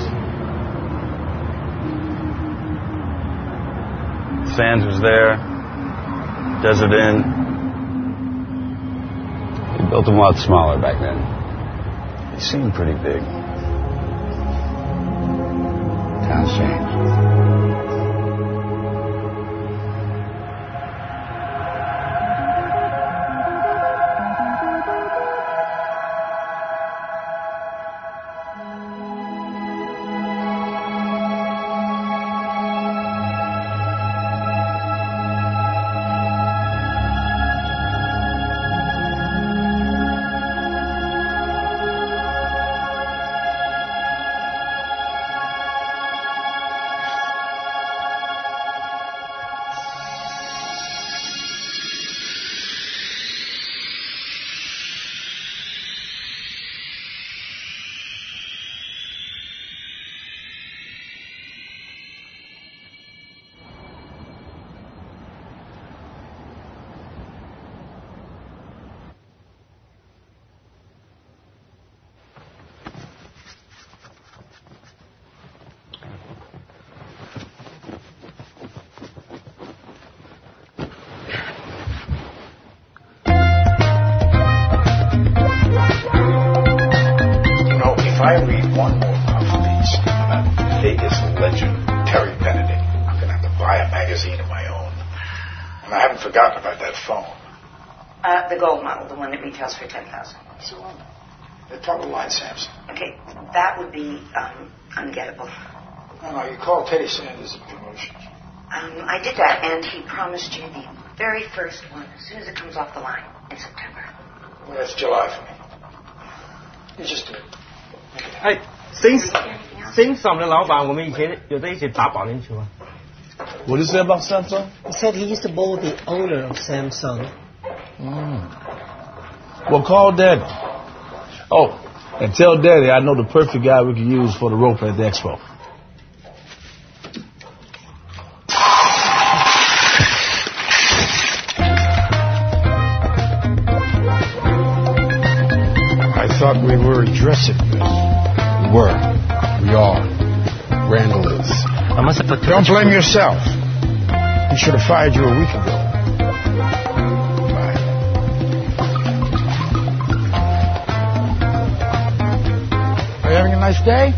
Sands was there. Desert Inn. He built them a lot smaller back then. He seemed pretty big. Town's changed. If I read one more of these about Vegas legend Terry Benedict, I'm going to have to buy a magazine of my own. And I haven't forgotten about that phone. Uh, the gold model, the one that retails for ten thousand dollars. That's the one. The top of the line Samsung. Okay, that would be um, ungettable. No, no, you call Teddy Sanders at promotion. Um, I did that, and he promised you the very first one as soon as it comes off the line in September. Well, that's July for me. You just do it. 哎，Sing Sing Song 的老板，我们以前有在一起打保龄球啊。 What is that about Samsung? He said he used to bowl with the owner of Samsung. Mm. Well, call Daddy. Oh, and tell Daddy I know the perfect guy we can use for the rope at the expo. I thought we were addressing this. We were. We are. Randall is. I must have put Don't blame yourself. He should have fired you a week ago. Bye. Are you having a nice day?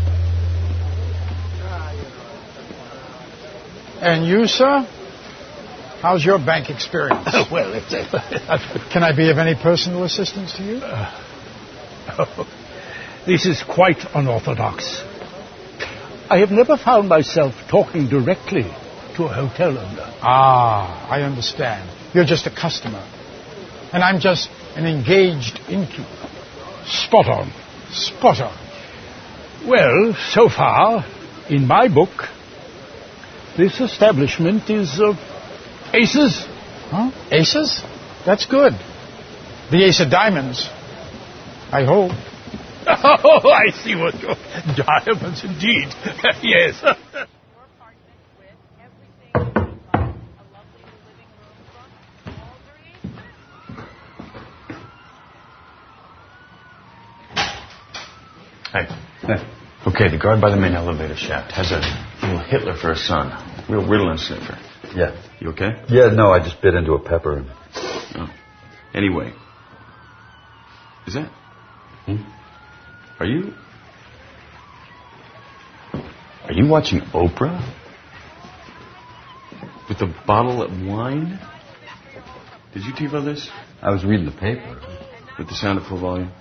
And you, sir? How's your bank experience? Well, it's Can I be of any personal assistance to you? Uh, oh, This is quite unorthodox. I have never found myself talking directly to a hotel owner. Ah, I understand. You're just a customer. And I'm just an engaged innkeeper. Spot on. Spot on. Well, so far, in my book, this establishment is uh, aces. Huh? Aces? That's good. The ace of diamonds. I hope. Oh, I see what you're... Diamonds, indeed. Yes. Hey. Hey. Okay, the guard by the main elevator shaft has a little Hitler for a son. Real Ritalin sniffer. Yeah. You okay? Yeah, no, I just bit into a pepper. Oh. Anyway. Is that... Hmm? Are you... Are you watching Oprah? With a bottle of wine? Did you TiVo this? I was reading the paper. With the sound at full volume?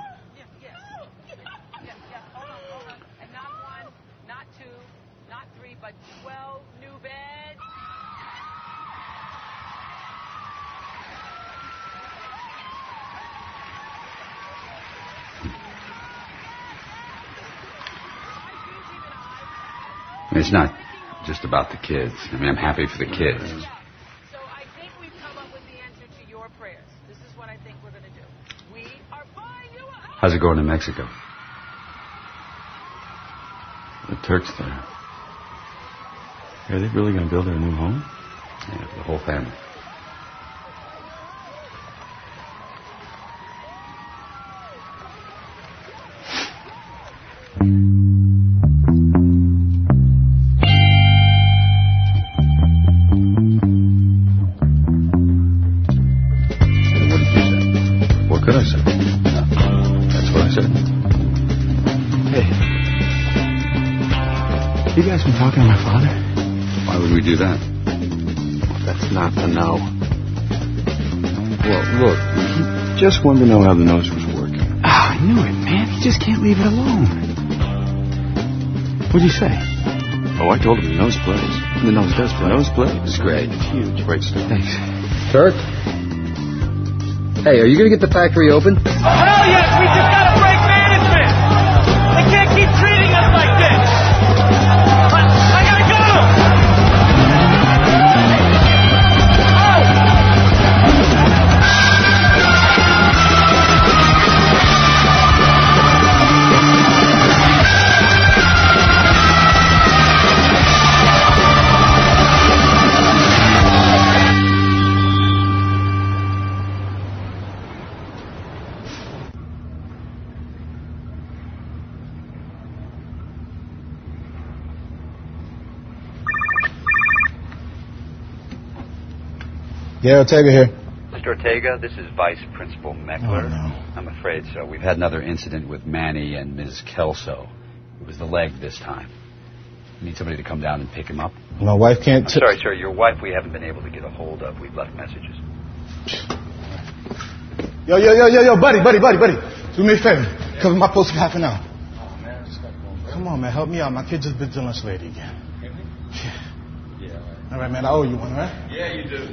It's not just about the kids. I mean, I'm happy for the kids. So I think we've come up with the answer to your prayers. This is what I think we're going to do. We are buying you a house. How's it going in Mexico? The Turks there. Are they really going to build her a new home? Yeah, for the whole family. Talking to my father? Why would we do that? Well, that's not the no. Well, look, he just wanted to know how the nose was working. Ah, I knew it, man. He just can't leave it alone. What'd you say? Oh, I told him the nose plays. The nose does play. The nose plays. It's great. It's huge. Great stuff. Thanks. Kirk? Hey, are you going to get the factory open? Oh, hell yes! We just got to break management! They can't keep treating us like this! Yeah, Ortega here. Mister Ortega, this is Vice Principal Meckler. Oh, no. I'm afraid so. We've had another incident with Manny and Miz Kelso. It was the leg this time. You need somebody to come down and pick him up? My wife can't... I'm sorry, sir. Your wife we haven't been able to get a hold of. We've left messages. Yo, yo, yo, yo, yo, buddy, buddy, buddy, buddy. Do me a favor. Cover my post for half an hour. Come on, man. Help me out. My kid just bit on this lady again. Yeah. All right, man. I owe you one, all right? Yeah, you do.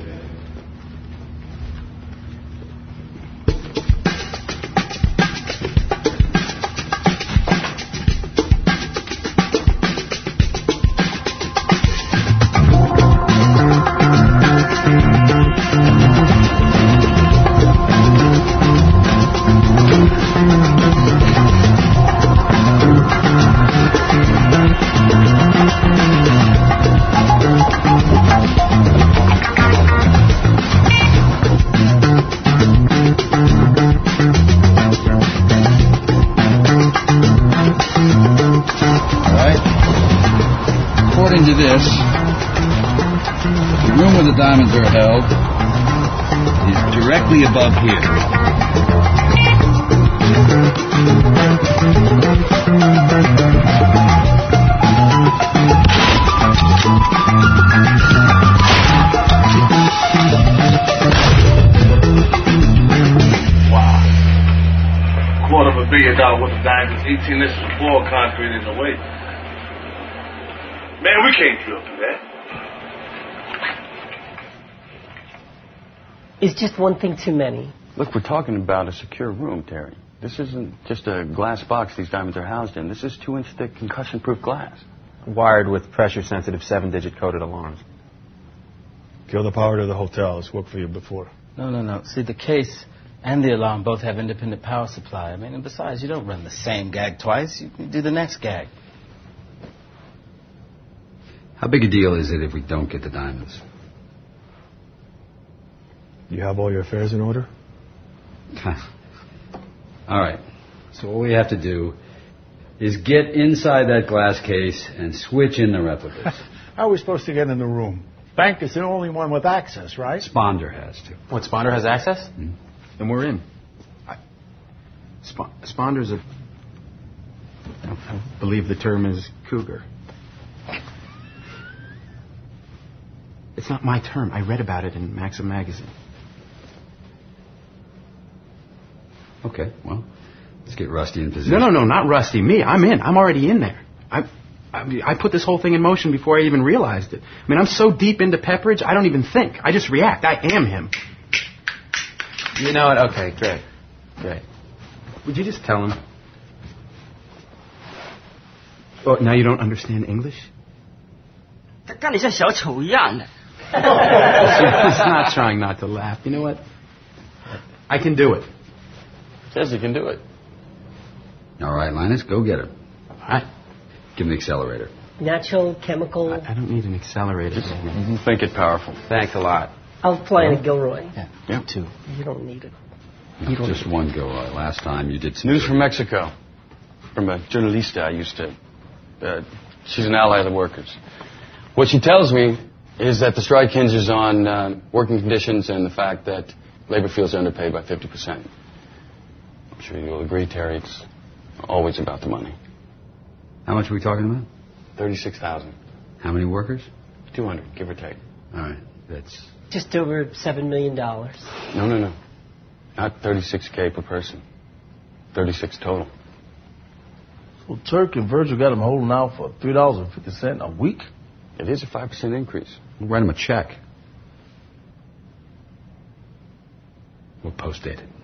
Diamonds are held is directly above here. Wow. Quarter of a B billion dollar worth of diamonds, eighteen inches of floor concrete in the way. Man, we can't drill through that. It's just one thing too many. Look, we're talking about a secure room, Terry. This isn't just a glass box these diamonds are housed in. This is two-inch thick concussion-proof glass. Wired with pressure-sensitive seven-digit coded alarms. Kill the power to the hotel. It's worked for you before. No, no, no. See, the case and the alarm both have independent power supply. I mean, and besides, you don't run the same gag twice. You can do the next gag. How big a deal is it if we don't get the diamonds? You have all your affairs in order? All right. So all we have to do is get inside that glass case and switch in the replicas. How are we supposed to get in the room? Bank is the only one with access, right? Sponder has to. What, Sponder has access? Mm-hmm. Then we're in. I, Sp- Sponder's a... I believe the term is cougar. It's not my term. I read about it in Maxim magazine. Okay, well, let's get Rusty in position. No, no, no, not Rusty. Me. I'm in. I'm already in there. I, I, I put this whole thing in motion before I even realized it. I mean, I'm so deep into Pepperidge, I don't even think. I just react. I am him. You know what? Okay, great. Great. Would you just tell him? Oh, now you don't understand English? 他跟你像小丑一样的。 He's not trying not to laugh. You know what? I can do it. Says he can do it. All right, Linus, go get her. All right. Give him the accelerator. Natural, chemical. I, I don't need an accelerator. Just think it powerful. Thanks a lot. I'll fly in a Gilroy. Yeah, yeah. Too. You don't need it. No, you don't just one Gilroy. Last time you did some... News from Mexico. From a journalista I used to... Uh, she's an ally of the workers. What she tells me is that the strike hinges on uh, working conditions and the fact that labor feels underpaid by fifty percent. I'm sure you'll agree, Terry, it's always about the money. How much are we talking about? thirty-six thousand. How many workers? two hundred, give or take. All right, that's... Just over seven million dollars. No, no, no. Not thirty-six K per person. thirty-six total. Well, Turk and Virgil got him holding out for three dollars and fifty cents a week? It is a five percent increase. We'll write him a check. We'll post-date it.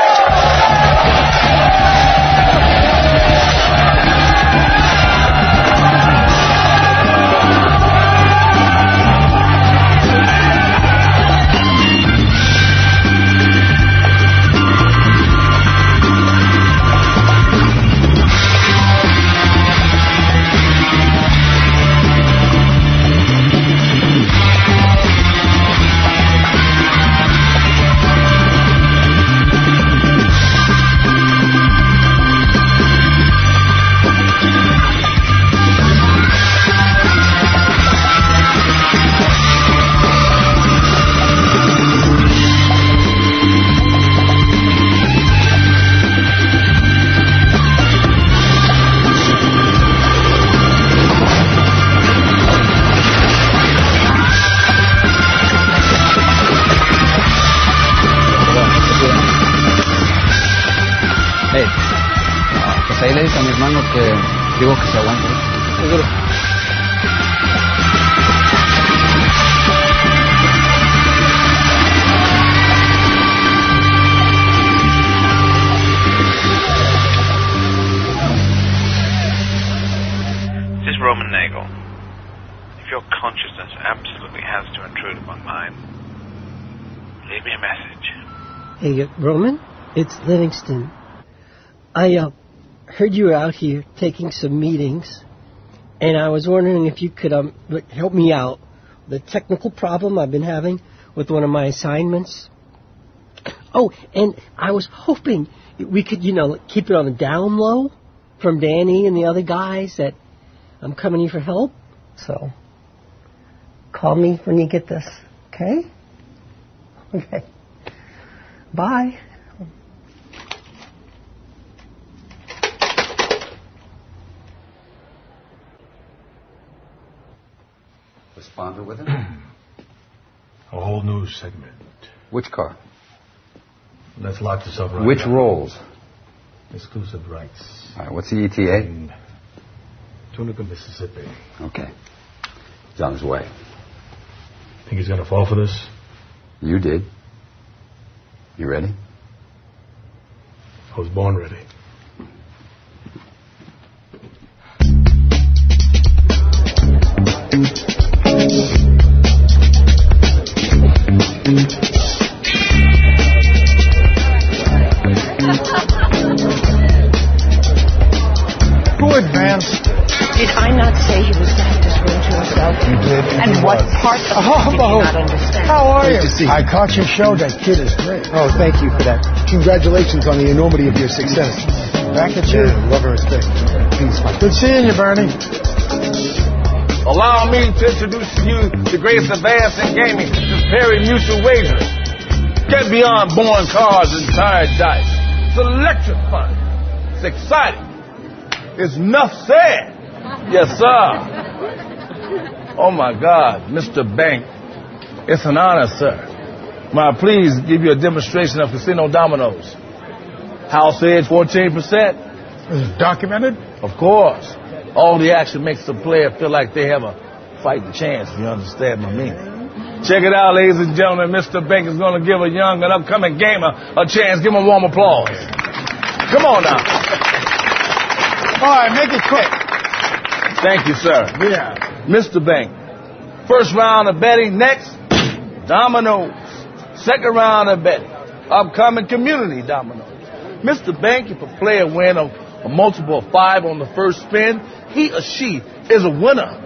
Ahí le dice a mi hermano que digo que se aguante. Seguro. This is Roman Nagel. If your consciousness absolutely has to intrude upon mine, leave me a message. Hey, uh, Roman? It's Livingston. I, uh... heard you were out here taking some meetings, and I was wondering if you could um, help me out. The technical problem I've been having with one of my assignments. Oh, and I was hoping we could, you know, keep it on the down low from Danny and the other guys that I'm coming here for help. So, call me when you get this, okay? Okay. Bye. Sponder with it? A whole new segment. Which car? Let's lock this up right Which now. roles? Exclusive rights. All right, what's the E T A? In Tunica, Mississippi. Okay. He's on his way. Think he's going to fall for this? You did. You ready? I was born ready. Who advanced? Did I not say he was to have this room to himself? You did. And what part of Oh, it did you not understand? How are you? Good to see you. I caught your show. That kid is great. Oh, thank you for that. Congratulations on the enormity of your success. Back at you. Yeah, love and respect. Peace, my Good seeing you, Bernie. Allow me to introduce to you the greatest advance in gaming, the Perry Mutual Wager. Get beyond boring cards and tired dice. It's electrifying. It's exciting. It's enough said. Yes, sir. Oh, my God, Mister Bank. It's an honor, sir. May I please give you a demonstration of casino dominoes? House edge fourteen percent. Is it documented? Of course. All the action makes the player feel like they have a fighting chance, if you understand my meaning. Check it out, ladies and gentlemen. Mister Bank is going to give a young and upcoming gamer a chance. Give him a warm applause. Come on now. All right, make it quick. Thank you, sir. Yeah. Mister Bank. First round of betting. Next, dominoes. Second round of betting. Upcoming community dominoes. Mister Bank, if a player win a, a multiple of five on the first spin, he or she is a winner.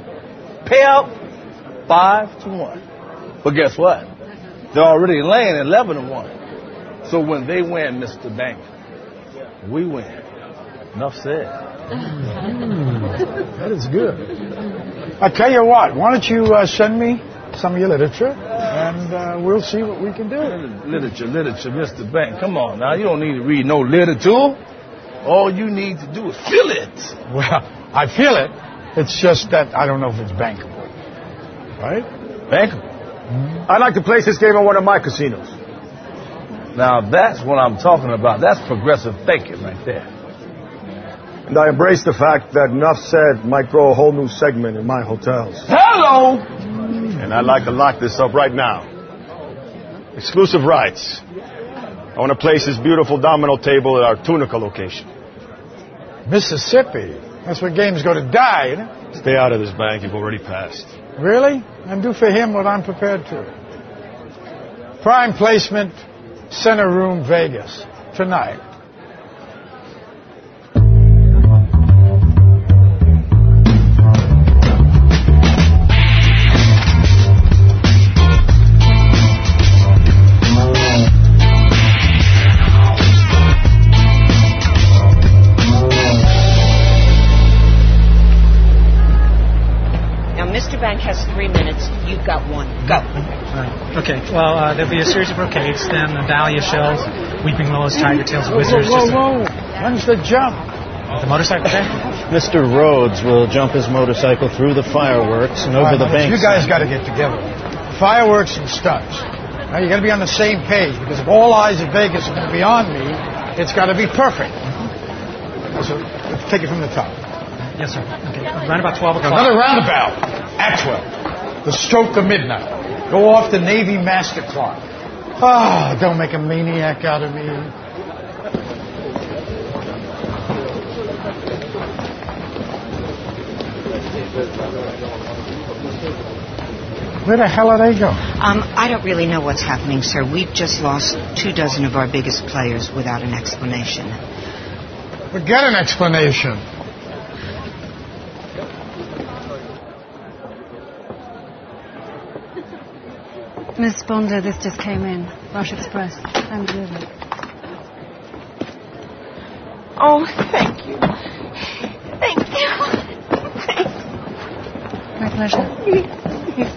Payout, five to one. But guess what? They're already laying eleven to one. So when they win, Mister Bank, we win. Enough said. Mm, that is good. I tell you what, why don't you uh, send me some of your literature, and uh, we'll see what we can do. Literature, literature, Mister Bank. Come on now, you don't need to read no literature. All you need to do is feel it. Well, I feel it. It's just that I don't know if it's bankable. Right? Bankable? Mm-hmm. I'd like to place this game on one of my casinos. Now, that's what I'm talking about. That's progressive thinking right there. And I embrace the fact that Nuff Said might grow a whole new segment in my hotels. Hello! And I'd like to lock this up right now. Exclusive rights. I want to place this beautiful domino table at our Tunica location. Mississippi? That's where games go to die, isn't it? Stay out of this, Bank. You've already passed. Really? And do for him what I'm prepared to. Prime placement, center room, Vegas. Tonight. Bank has three minutes. You've got one. Go. Right. Okay. Well, uh, there'll be a series of brocades, then the dahlia shells, weeping willows, tiger tails, wizards. Whoa, whoa, whoa. A... When's the jump? The motorcycle day? Mister Rhodes will jump his motorcycle through the fireworks and over right, the bank. You guys got to get together. Fireworks and stunts. Now, you got to be on the same page, because if all eyes in Vegas are going to be on me, it's got to be perfect. So, let's take it from the top. Yes, sir. Okay. Around about twelve o'clock. Another roundabout. At twelve. The stroke of midnight. Go off the Navy master clock. Ah, oh, don't make a maniac out of me. Where the hell are they going? Um, I don't really know what's happening, sir. We've just lost two dozen of our biggest players without an explanation. Forget an explanation. Miss Bonder, this just came in. Rush Express. I'm delivered. Oh, thank you. Thank you. My pleasure.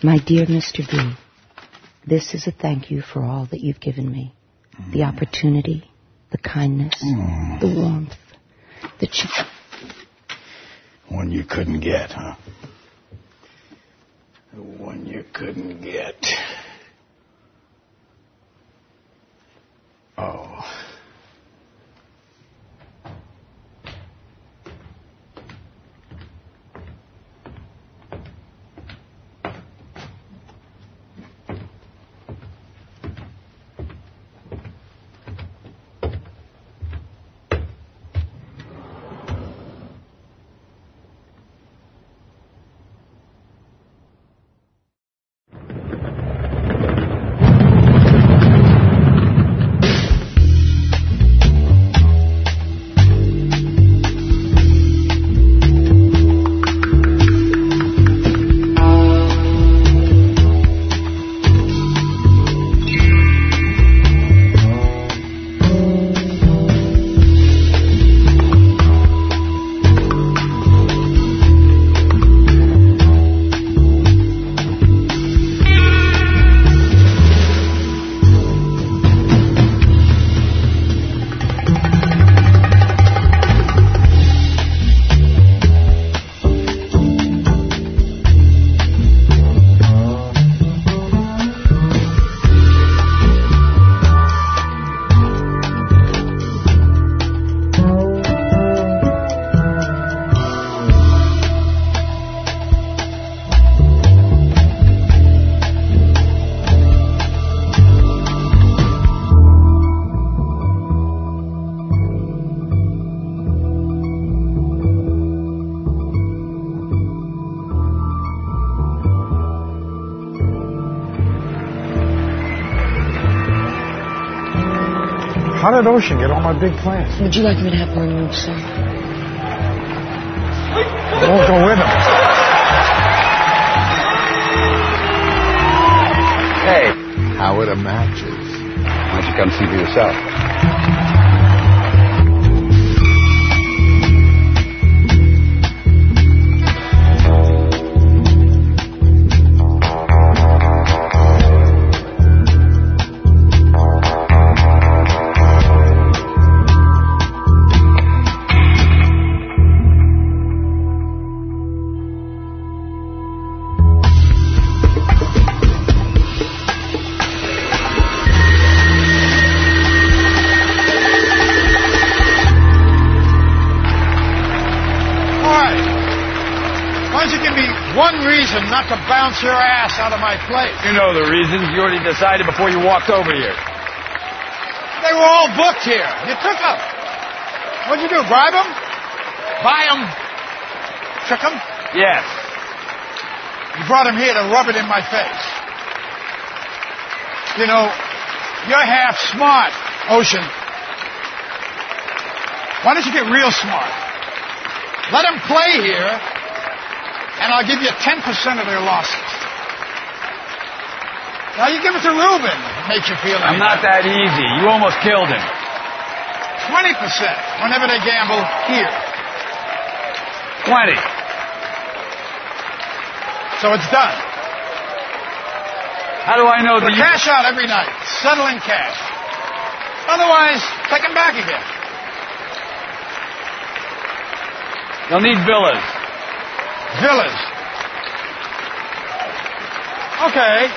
My dear Mister B, this is a thank you for all that you've given me. Mm. The opportunity, the kindness, mm. the warmth, the ch- One you couldn't get, huh? The one you couldn't get. Oh. How did Ocean get all my big plans? Would you like me to have one removed, sir? I won't go with him. Hey, how are the matches? Why don't you come see for yourself? Not to bounce your ass out of my place. You know the reasons. You already decided before you walked over here. They were all booked here. You took them. What'd you do, bribe them? Buy them? Trick them? Yes. You brought them here to rub it in my face. You know, you're half smart, Ocean. Why don't you get real smart? Let them play here, and I'll give you ten percent of their losses. Now you give it to Reuben. It makes you feel I'm not that easy. You almost killed him. twenty percent whenever they gamble here. twenty. So it's done. How do I know that you... Cash out every night. Settle in cash. Otherwise, take them back again. You'll need villas. Villas. Okay.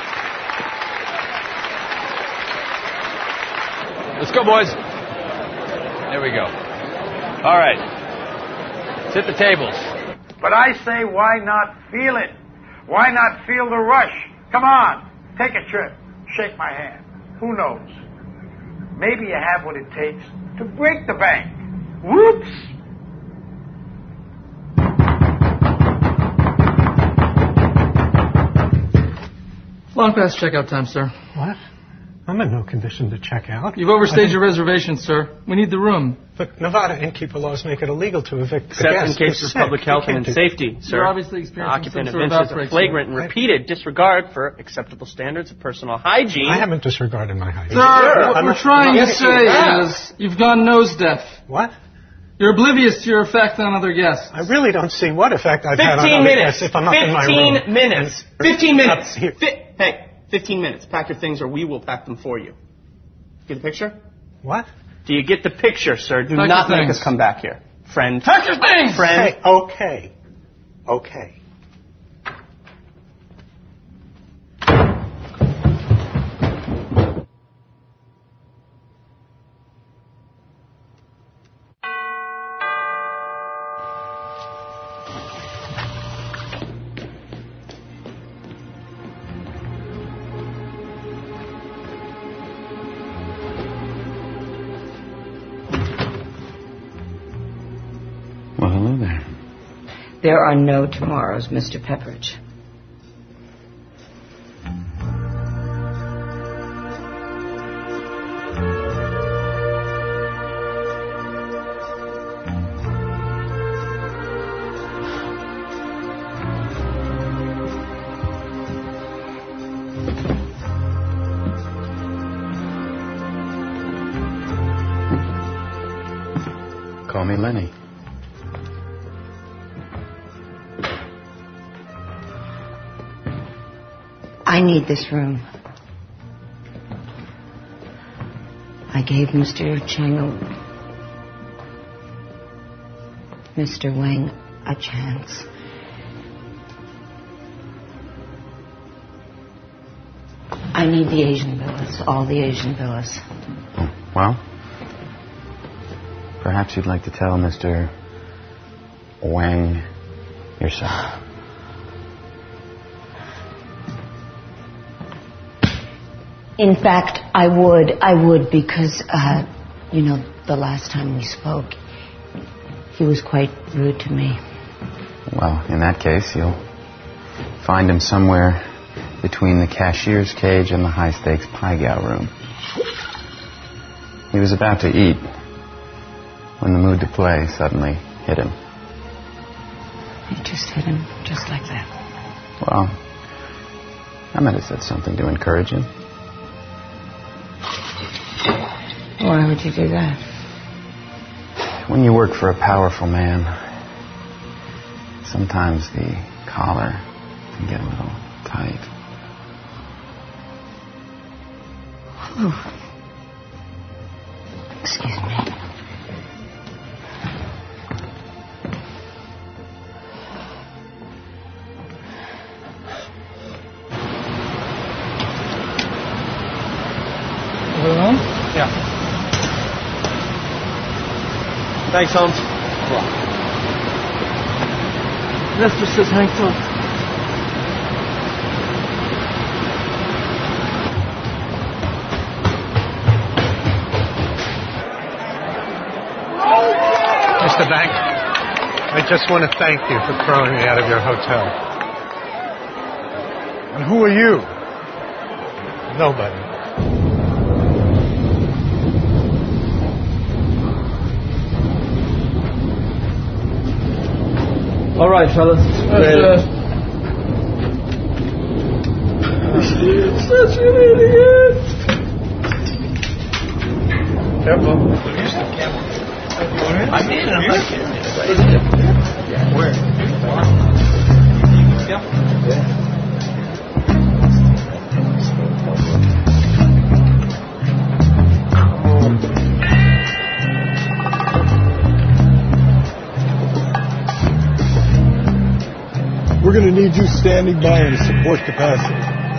Let's go, boys. There we go. All right. Let's hit the tables. But I say, why not feel it? Why not feel the rush? Come on. Take a trip. Shake my hand. Who knows? Maybe you have what it takes to break the bank. Whoops! Long past checkout time, sir. What? I'm in no condition to check out. You've overstayed your reservation, sir. We need the room. But Nevada innkeeper laws make it illegal to evict the Except guest. in cases of public health and do- safety, sir. You're obviously experiencing Occupant some sort of evinces outbreak, a flagrant sir. and repeated disregard for acceptable standards of personal hygiene. I haven't disregarded my hygiene. Sir, what I'm we're not- trying I'm to not- say Ah! is you've gone nose deaf. What? You're oblivious to your effect on other guests. I really don't see what effect I've had on Fifteen other minutes. guests if I'm up in my room. Fifteen minutes. Fifteen minutes. Here. Fi- hey, fifteen minutes. Pack your things or we will pack them for you. Get the picture? What? Do you get the picture, sir? Do Pack not your make things. us come back here. Friend. Pack your things! Friend. Hey, okay. Okay. Well, hello there. There are no tomorrows, Mister Pepperidge. Call me Lenny. I need this room. I gave Mister Chang a... Mister Wang a chance. I need the Asian villas, all the Asian villas. Oh, well, perhaps you'd like to tell Mister Wang yourself. In fact, I would. I would because, uh, you know, the last time we spoke, he was quite rude to me. Well, in that case, you'll find him somewhere between the cashier's cage and the high-stakes pie gow room. He was about to eat when the mood to play suddenly hit him. It just hit him, just like that. Well, I might have said something to encourage him. Why would you do that? When you work for a powerful man, sometimes the collar can get a little tight. Ooh. Excuse me. Hello? Yeah. Thanks, Holmes. Lester says hang tough. Mister Bank, I just want to thank you for throwing me out of your hotel. And who are you? Nobody. All right, fellas. That's, uh, such an idiot. Careful. I did. I like it. Where? Yeah. We're going to need you standing by in a support capacity.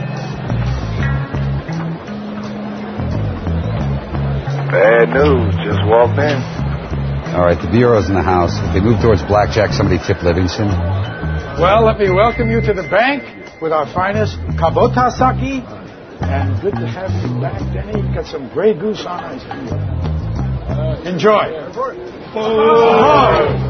Bad news. Just walked in. All right, the Bureau's in the house. If they move towards Blackjack, somebody tip Livingston. Well, let me welcome you to the bank with our finest Kabota sake. And good to have you back, Denny. You've got some Grey Goose on ice. Uh, enjoy. Oh.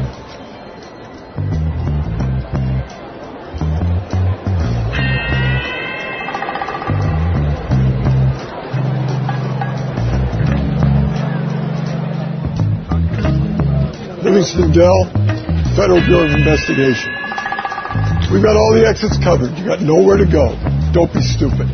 Livingston Dell, Federal Bureau of Investigation. We've got all the exits covered. You got nowhere to go. Don't be stupid.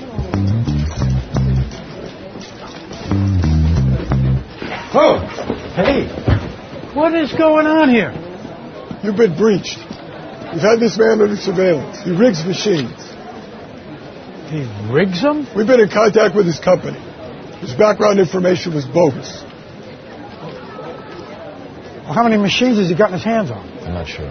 Oh. Hey, what is going on here? You've been breached. We've had this man under surveillance. He rigs machines. He rigs them? We've been in contact with his company. His background information was bogus. Well, how many machines has he got in his hands on? I'm not sure.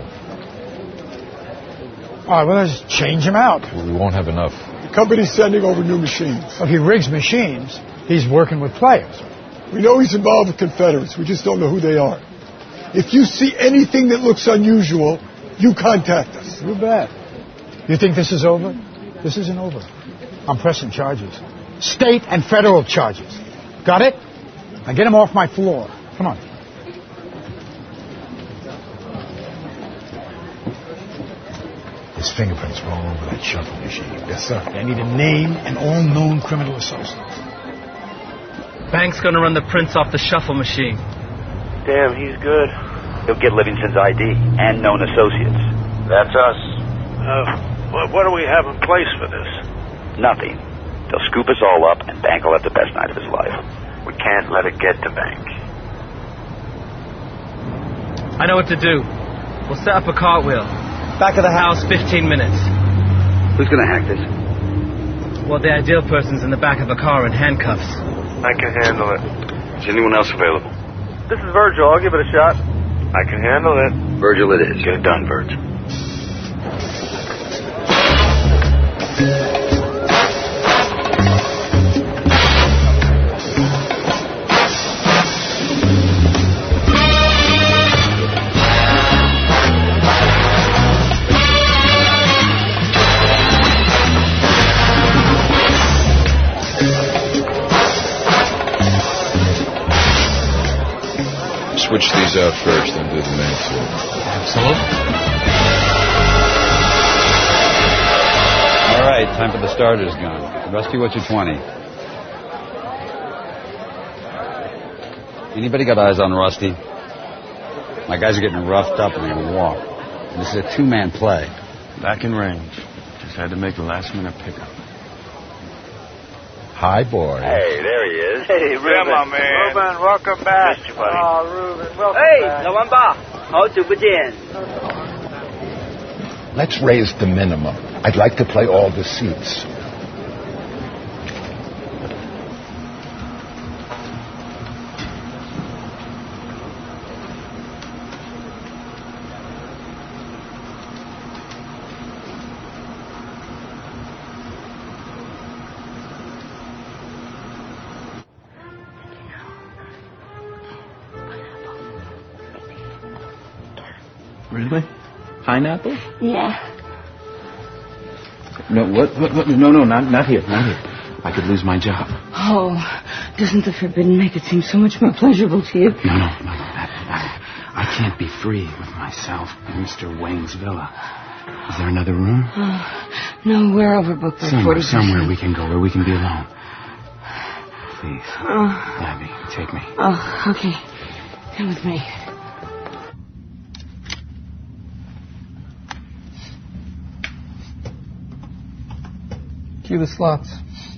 All right, well, let's change him out. We won't have enough. The company's sending over new machines. If he rigs machines, he's working with players. We know he's involved with Confederates. We just don't know who they are. If you see anything that looks unusual, you contact us. You bet. You think this is over? This isn't over. I'm pressing charges. State and federal charges. Got it? Now get him off my floor. Come on. His fingerprints were all over that shuffle machine. Yes, sir. I need a name and all known criminal associates. Bank's gonna run the prints off the shuffle machine. Damn, he's good. He'll get Livingston's I D and known associates. That's us. Uh, what, what do we have in place for this? Nothing. They'll scoop us all up, and Bank will have the best night of his life. We can't let it get to Bank. I know what to do. We'll set up a cartwheel. Back of the house, fifteen minutes. Who's gonna hack this? Well, the ideal person's in the back of a car in handcuffs. I can handle it. Is anyone else available? This is Virgil. I'll give it a shot. I can handle it. Virgil it is. Get it done, Virgil. Switch these out first, then do the main two. Absolutely. All right, time for the starters gun. Rusty, what's your twenty? Anybody got eyes on Rusty? My guys are getting roughed up and they're going to walk. And this is a two-man play. Back in range. Just had to make a last-minute pickup. Hi, boy. Hey, there he is. Hey, Reuben. Yeah, my man. Reuben, welcome back. Missed you, buddy. Oh, Reuben, welcome Hey, back. 老王爸，好久不见。 Let's raise the minimum. I'd like to play all the seats. Really? Pineapple? Yeah. No, what, what, what? No, no, not, not here, not here. I could lose my job. Oh, doesn't the forbidden make it seem so much more pleasurable to you? No, no, no, no. I, I, I can't be free with myself in Mister Wang's villa. Is there another room? Oh, no, we're overbooked by Somewhere, forty percent. somewhere we can go where we can be alone. Please. Oh. Abby, take me. Oh, okay. Come with me. Cue the slots.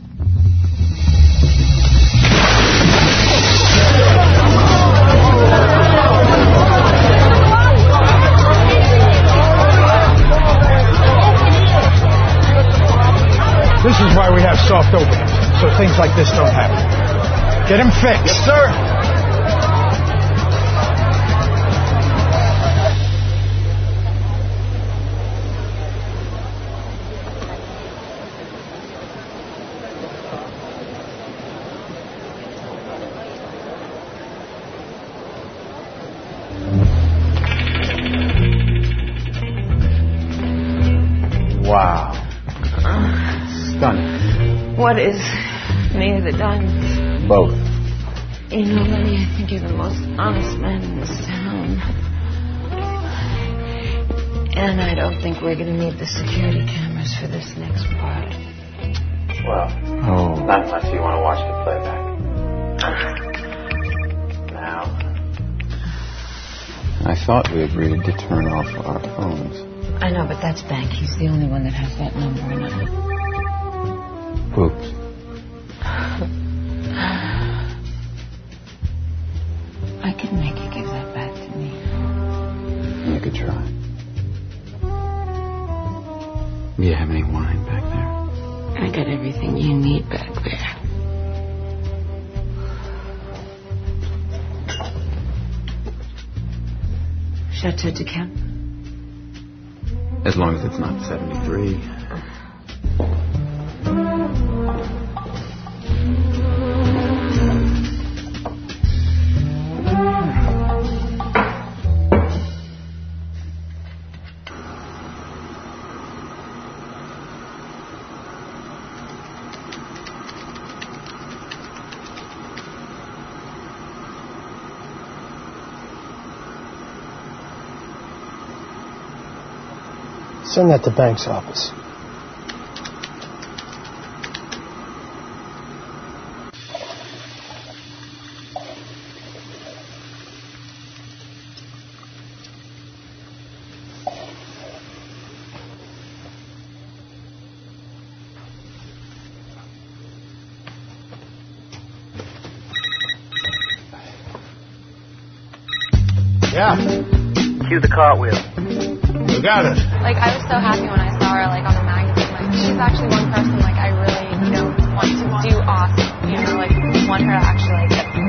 This is why we have soft openings, so things like this don't happen. Get them fixed. Yes, sir. Wow. Stunning. What is me or the diamonds? Both. You know, Lenny, I think you're the most honest man in this town. And I don't think we're going to need the security cameras for this next part. Well, oh. not unless you want to watch the playback. Now. I thought we agreed to turn off our phones. I know, but that's Bank. He's the only one that has that number in it. Oops. I can make I got everything you need back there. Chateau de Camp? As long as it's not seventy-three. Send that to Bank's office. Yeah. Cue the cartwheel. You got it. Like, I was so happy when I saw her, like, on the magazine. Like, she's actually one person, like, I really, you know, want to do awesome. You know, like, want her to actually, like, get...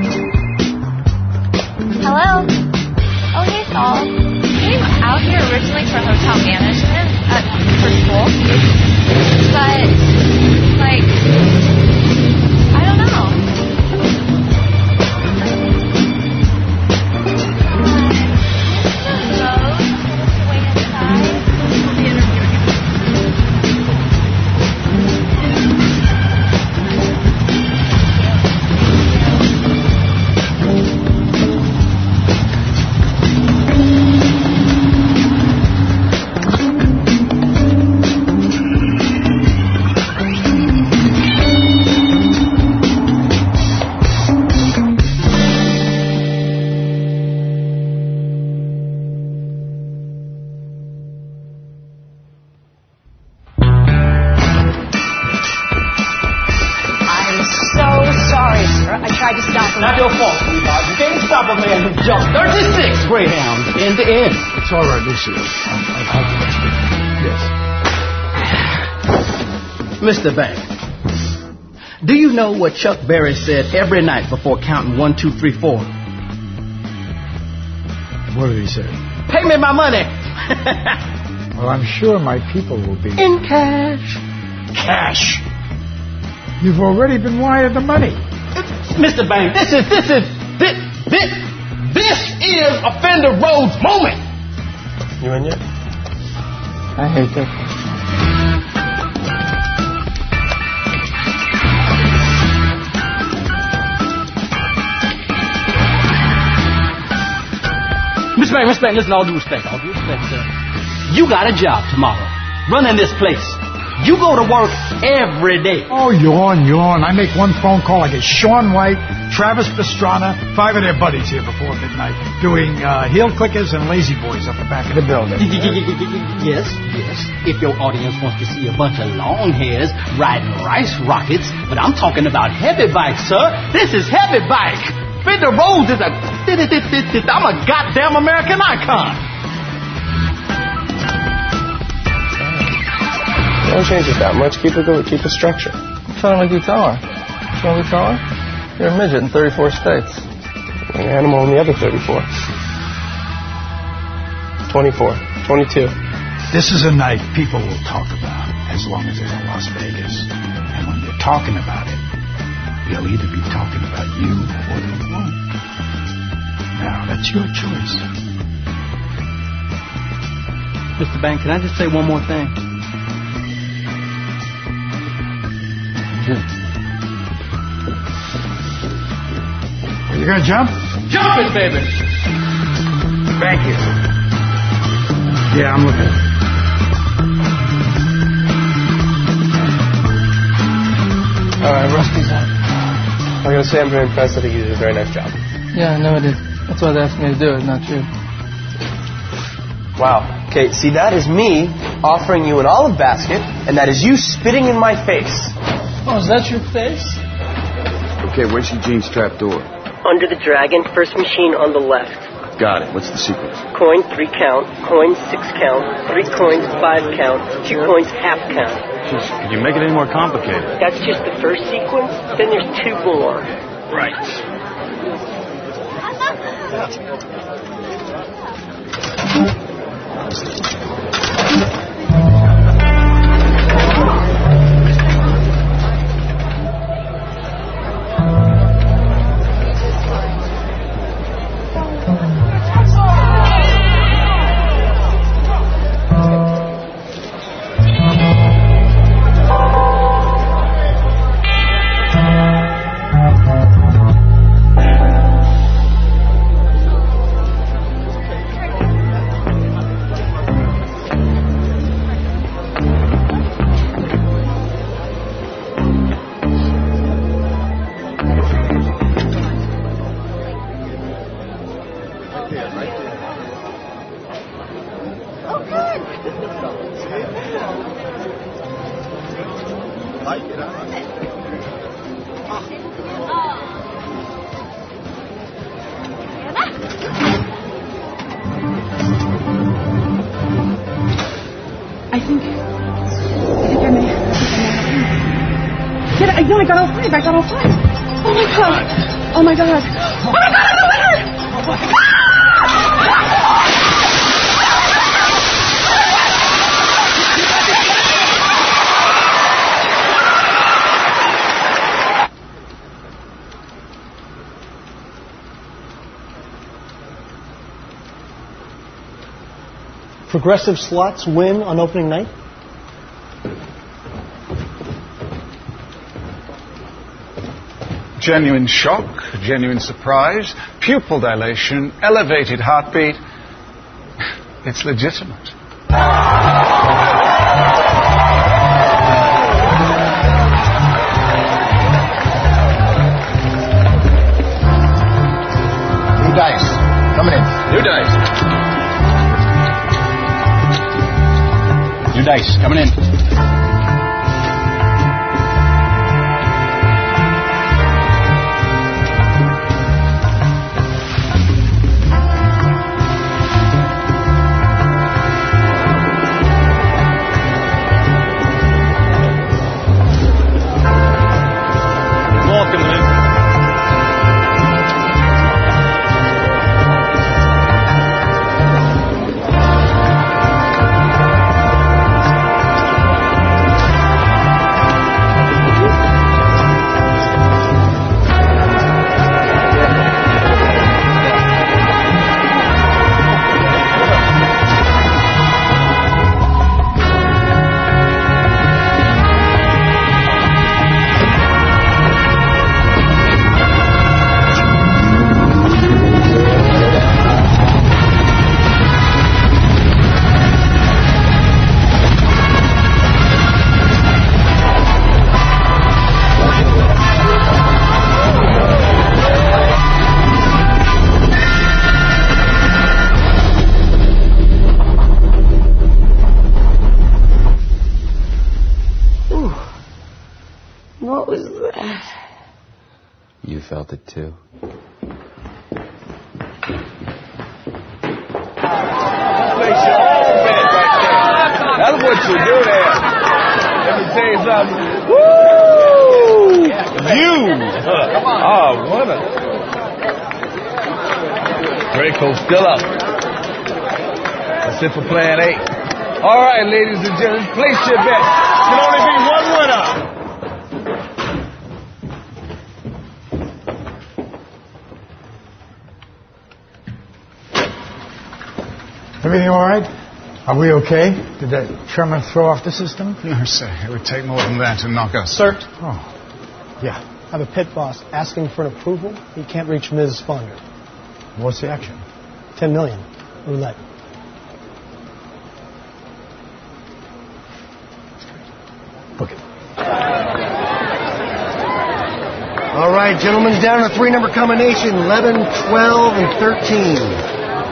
Hello? Oh, hey, Saul. I came out here originally for hotel management at, for school. But, like, I don't know. Greyhound, end to end. It's all right, Lucy. I'll Yes. Mister Bank, do you know what Chuck Berry said every night before counting one, two, three, four? What did he say? Pay me my money. Well, I'm sure my people will be... In cash. Cash? You've already been wired the money. Mister Bank, this is, this is, this, this, this is Offender Road's moment. You in yet? I hate that. Mister Bank, Mister Bank, listen, all due respect, all due respect, sir. You got a job tomorrow, running this place. You go to work every day. Oh, yawn, yawn. I make one phone call. I get Sean White, Travis Pastrana, five of their buddies here before midnight, doing uh, heel clickers and lazy boys up the back of the building. Yes, yes. If your audience wants to see a bunch of long hairs riding rice rockets, but I'm talking about heavy bikes, sir. This is heavy bike. Fender Rhodes is a... I'm a goddamn American icon. Don't change it that much. Keep it good. Keep the structure. I'm trying to make you taller. You want to be taller? You're a midget in thirty-four states. An animal in the other thirty-four. twenty-four. twenty-two. This is a night people will talk about as long as they're in Las Vegas. And when they're talking about it, they'll either be talking about you or they won't. Now, that's your choice. Mister Bank, can I just say one more thing? You gonna jump? Jump it, baby! Thank you. Yeah, I'm looking. All right, Rusty's out. I'm gonna say I'm very impressed. I think you did a very nice job. Yeah, I know I did. That's why they asked me to do it, not you. Wow. Okay, see, that is me offering you an olive basket, and that is you spitting in my face. Oh, is that your face? Okay, where's Eugene's trap door? Under the Dragon, first machine on the left. Got it. What's the sequence? Coin, three count. Coin, six count. Three coins, five count. Two coins, half count. Jeez, could you make it any more complicated? That's just the first sequence. Then there's two more. Right. I think, I think I may have. Yeah, I know I got all five. I got all five. Oh my god. Oh my god. Oh my god, I'm the winner! Progressive slots win on opening night? Genuine shock, genuine surprise, pupil dilation, elevated heartbeat. It's legitimate. New dice. Coming in. New dice. New dice, coming in. What was that? You felt it too. That's what you do there. Let me tell you something. Woo! You! Oh, what a... Draco's still up. That's it for plan eight. All right, ladies and gentlemen, place your bet. There can only be one winner. Everything all right? Are we okay? Did that tremor throw off the system? No, sir. It would take more than that to knock us. Sir? Oh, yeah. I have a pit boss asking for an approval. He can't reach Miz Sponder. What's the action? Ten million. Roulette. Book it. All right, gentlemen, down to three-number combination, eleven, twelve, and thirteen.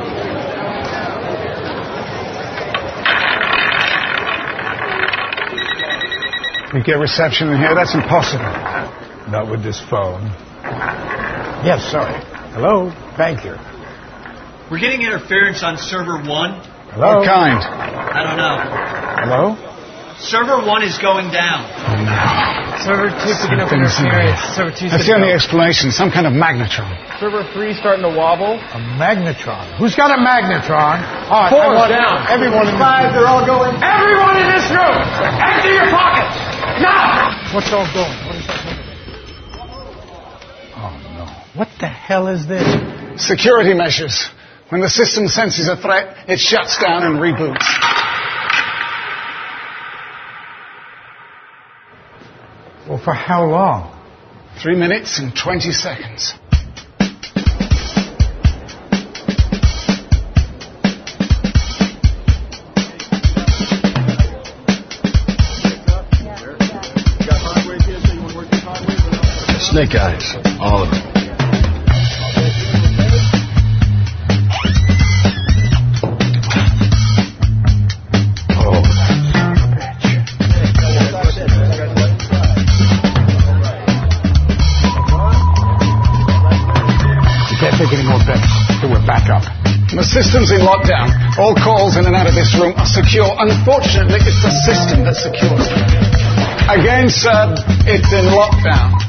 We get reception in here? That's impossible. Not with this phone. Yes, sorry. Hello? Bank here. We're getting interference on server one. Hello? What kind? I don't know. Hello? Server one is going down. Oh, no. Server two picking up interference. Server two. That's the only explanation. Some kind of magnetron. Server three starting to wobble. A magnetron. Who's got a magnetron? All right, Four I want down. everyone in this Five, room. they're all going. Everyone in this room! Empty your pockets! Now! What's all going? What is that? Oh, no. What the hell is this? Security measures. When the system senses a threat, it shuts down and reboots. Well, for how long? Three minutes and twenty seconds. Snake eyes, all of them. Take any more bets. So we're back up. The system's in lockdown. All calls in and out of this room are secure. Unfortunately, it's the system that's secure. Again, sir, it's in lockdown.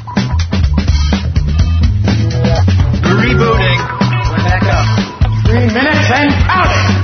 We're rebooting. We're back up. Three minutes and counting!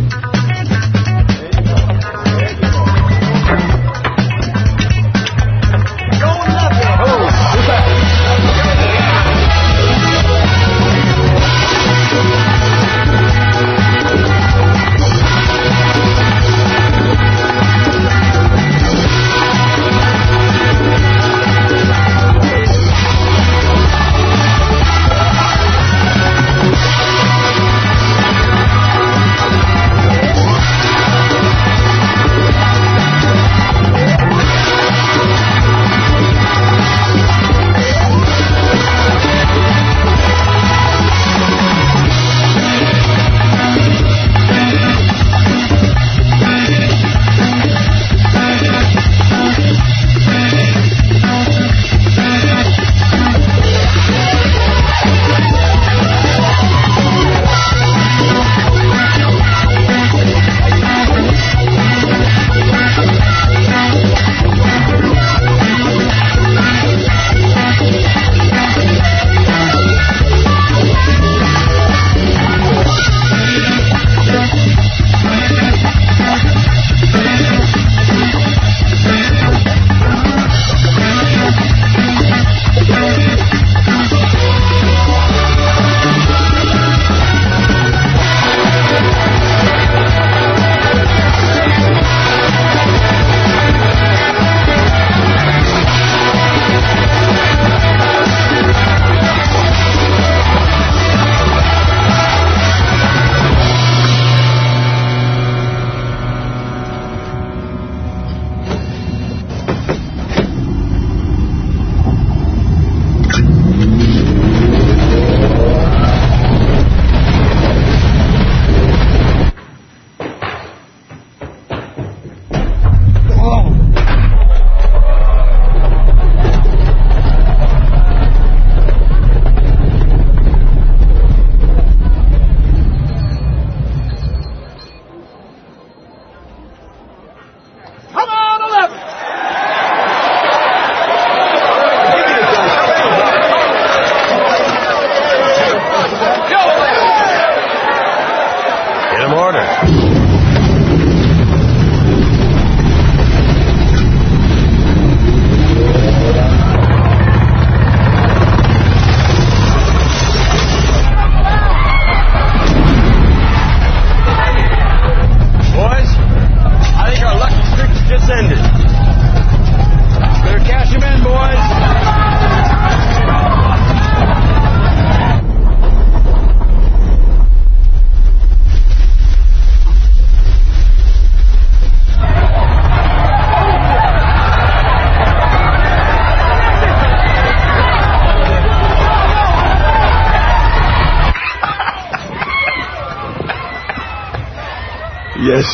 Yes.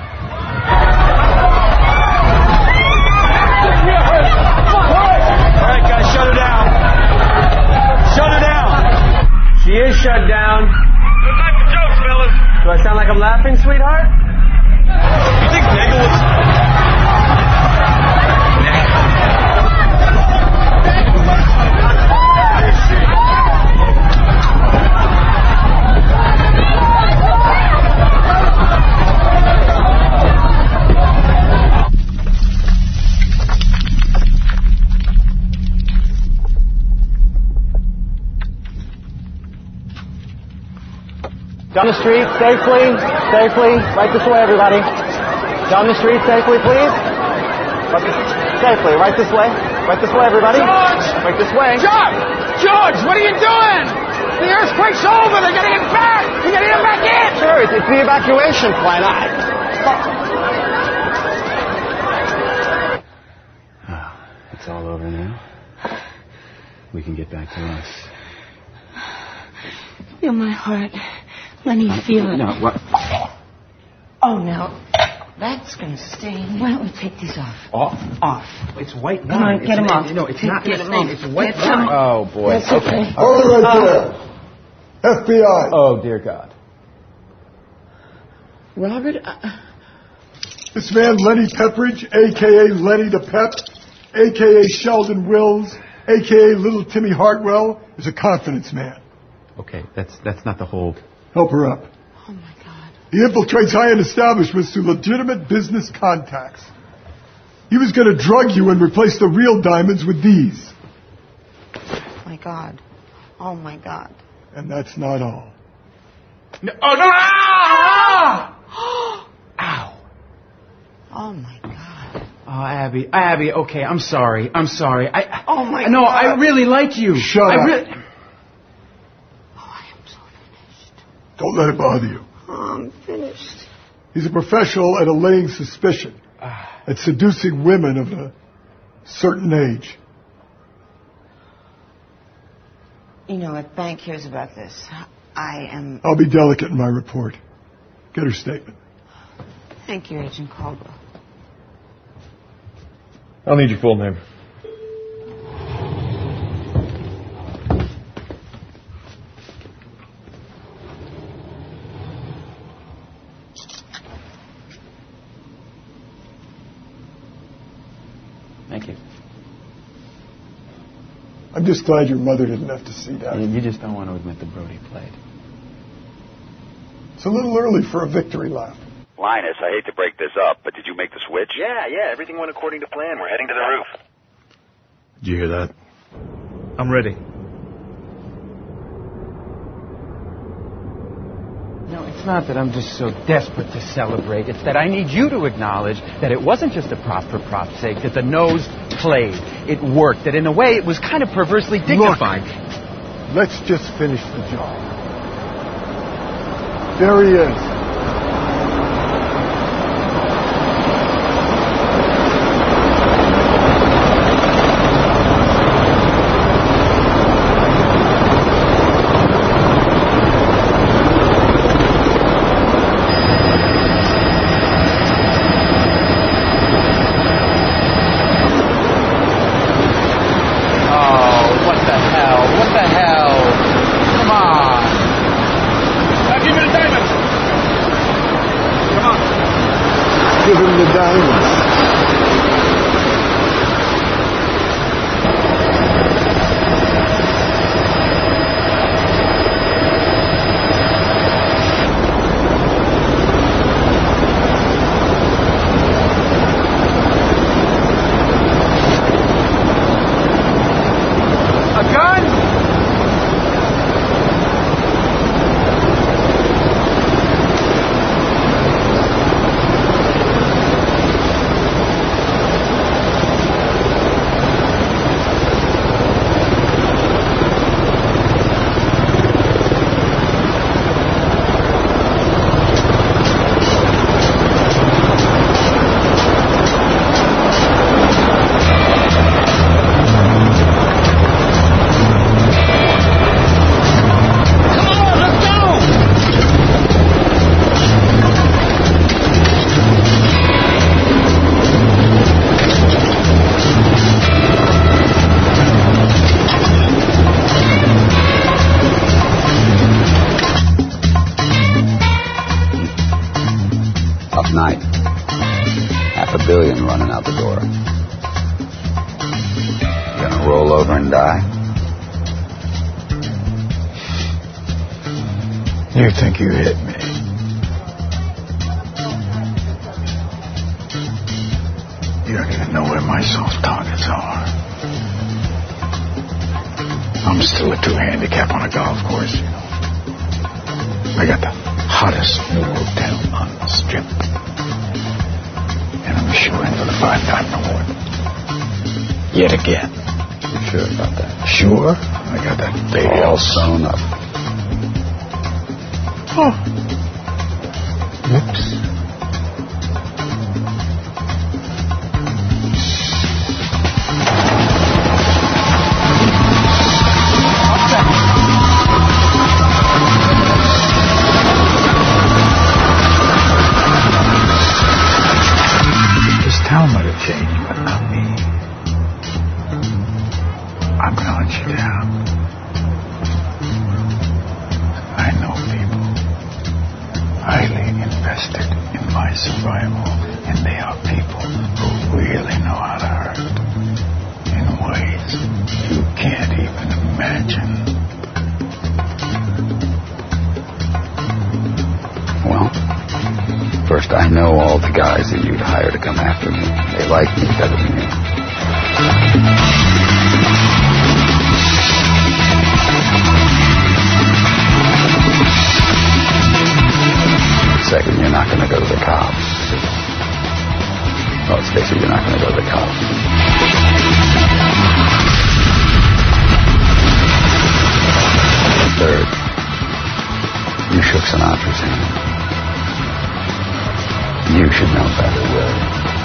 All right, guys, shut her down. Shut her down. She is shut down. Do I sound like I'm laughing, sweetheart? You think Nagel was... Down the street, safely, safely. Right this way, everybody. Down the street, safely, please. Right this, safely, right this way. Right this way, everybody. George! Right this way. George! George, what are you doing? The earthquake's over. They're getting it back. They're getting it back in. Sure, it's, it's the evacuation plan. I... Oh, it's all over now. We can get back to us. Feel my heart. Let me feel it. No, what? Oh, no. That's going to sting. Why don't we take these off? Off? Off. It's white wine. Come on, get them off. No, it's Take, not. Get them off. It's white Get them wine. off. Oh, boy. That's okay. Hold it right Uh, there. F B I. Oh, dear God. Robert, uh, This man, Lenny Pepperidge, a k a. Lenny the Pep, a k a. Sheldon Wills, a k a. Little Timmy Hartwell, is a confidence man. Okay, that's that's not the whole... Help her up. oh my God. He infiltrates high-end establishments through legitimate business contacts. He was going to drug you and replace the real diamonds with these. Oh my God. Oh my God. And that's not all. No, oh, no! Ah! Ow. Oh my God. Oh, Abby, Abby, okay, I'm sorry. I'm sorry. I, Oh my no, God. I really like you. Shut I up. Really... Oh, I am so finished. Don't let it bother you. Oh, I'm finished. He's a professional at allaying suspicion, at seducing women of a certain age. You know, if Bank hears about this, I am... I'll be delicate in my report. Get her statement. Thank you, Agent Caldwell. I'll need your full name. Thank you. I'm just glad your mother didn't have to see that. You just don't want to admit that Brody played. It's a little early for a victory lap. Linus, I hate to break this up, but did you make the switch? Yeah, yeah, everything went according to plan. We're heading to the roof. Did you hear that? I'm ready. No, it's not that I'm just so desperate to celebrate. It's that I need you to acknowledge that it wasn't just a prop for prop's sake, that the nose played. It worked. That in a way it was kind of perversely dignified. Look, let's just finish the job. There he is. over and die? You think you hit me? You don't even know where my soft targets are. I'm still a two-handicap on a golf course, you know. I got the hottest new hotel on the strip. And I'm sure in for the five-diamond award. Yet again. You sure about that? Sure? I got that baby all sewn up. Oh. Whoops. This town might have changed, but not me. I'm gonna hunt you down. I know people highly invested in my survival, and they are people who really know how to hurt in ways you can't even imagine. Well, first I know all the guys that you'd hire to come after me. They like me better than you. Second, you're not going to go to the cops. Well, let's face it, you're not going to go to the cops. Third, you shook Sinatra's hand. You should know better, Will.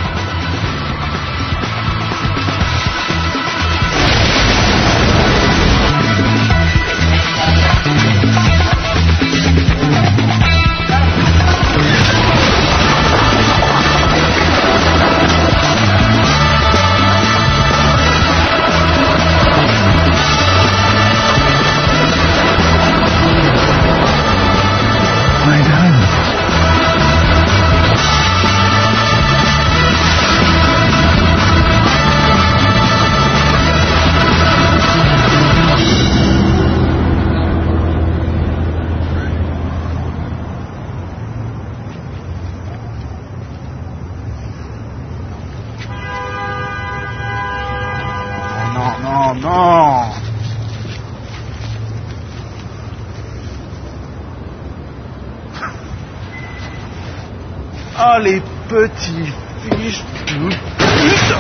Ah, les petits fils de pute!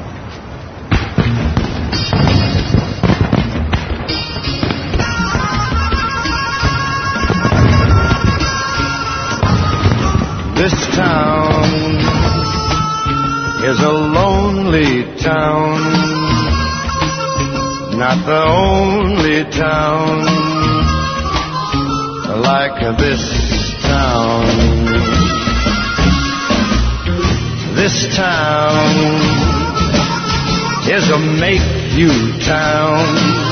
This town is a lonely town, not the only town like this town. This town is a make-you town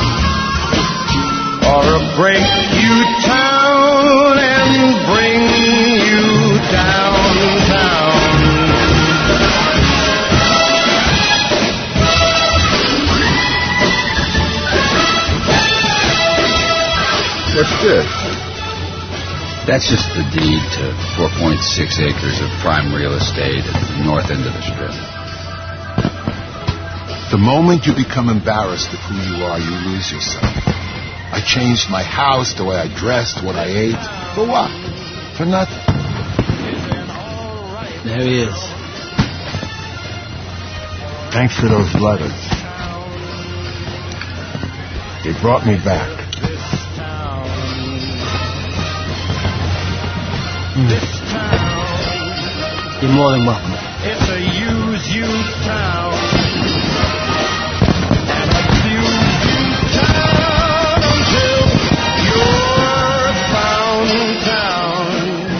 or a break-you town and bring you downtown. What's this? That's just the deed to four point six acres of prime real estate at the north end of the strip. The moment you become embarrassed of who you are, you lose yourself. I changed my house, the way I dressed, what I ate. For what? For nothing. There he is. Thanks for those letters. They brought me back. You're more than welcome. It's a use-you town. And abuse-you town until you're found down.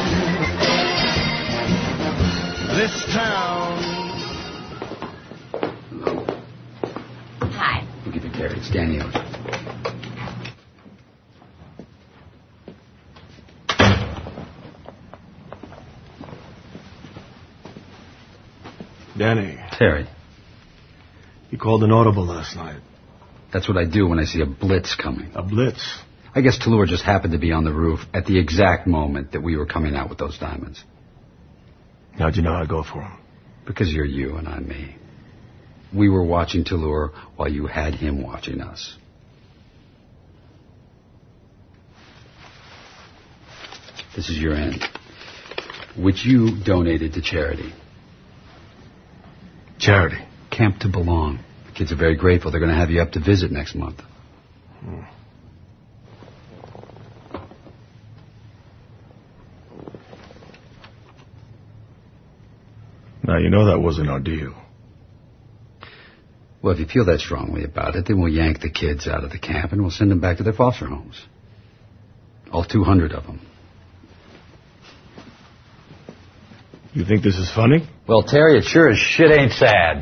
This town. Hi. We'll give you Gary. It's Danny Ocean. Danny. Terry. You called an audible last night. That's what I do when I see a blitz coming. A blitz? I guess Toulour just happened to be on the roof at the exact moment that we were coming out with those diamonds. How'd you know I'd go for him? Because you're you and I'm me. We were watching Toulour while you had him watching us. This is your end, which you donated to charity. Charity? Camp to Belong. The kids are very grateful. They're going to have you up to visit next month. Hmm. Now, you know that wasn't our deal. Well, if you feel that strongly about it, then we'll yank the kids out of the camp and we'll send them back to their foster homes. All two hundred of them. You think this is funny? Well, Terry, it sure as shit ain't sad.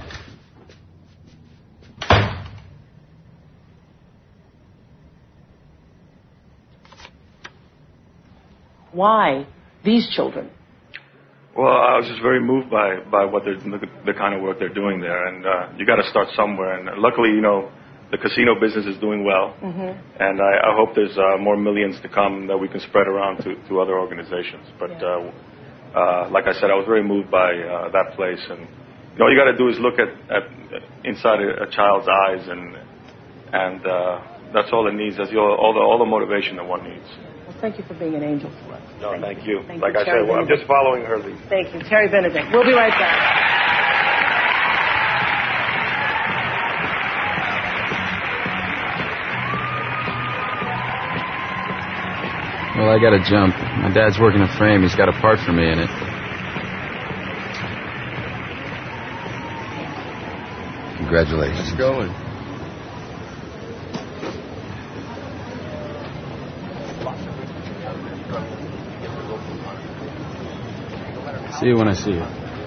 Why these children? Well, I was just very moved by, by what they're, the, the kind of work they're doing there. And uh, you got to start somewhere. And luckily, you know, the casino business is doing well. Mm-hmm. And I, I hope there's uh, more millions to come that we can spread around to, to other organizations. But yeah. uh, uh, like I said, I was very moved by uh, that place. And you know, all you got to do is look at, at inside a, a child's eyes, and and uh, that's all it needs. That's all, all the all the motivation that one needs. Well, thank you for being an angel for us. No, thank, thank you. you. Thank like you, I Terry said, well, I'm Benedict. just following her lead. Thank you, Terry Benedict. We'll be right back. Well, I gotta jump. My dad's working a frame. He's got a part for me in it. Congratulations. How's it going? See you when I see you.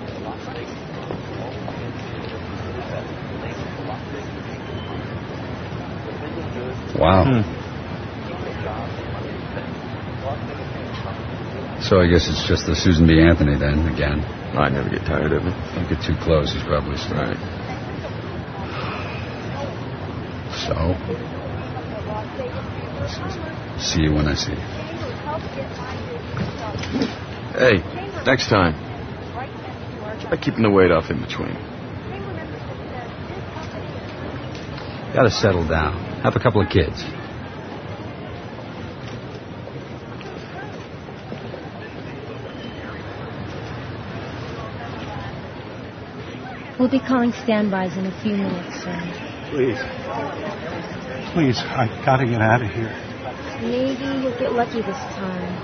Wow. Hmm. So I guess it's just the Susan B. Anthony then, again. I never get tired of it. Don't get too close, he's probably still. Right. So, see you when I see you. Hey, next time, try keeping the weight off in between. Gotta settle down. Have a couple of kids. We'll be calling standbys in a few minutes, sir. Please. Please, I gotta get out of here. Maybe you'll get lucky this time.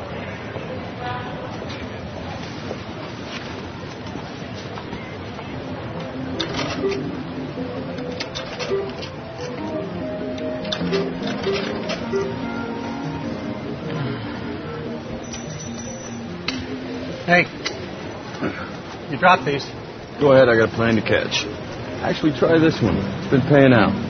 Hey, you dropped these. Go ahead, I got a plane to catch. Actually, try this one. It's been paying out.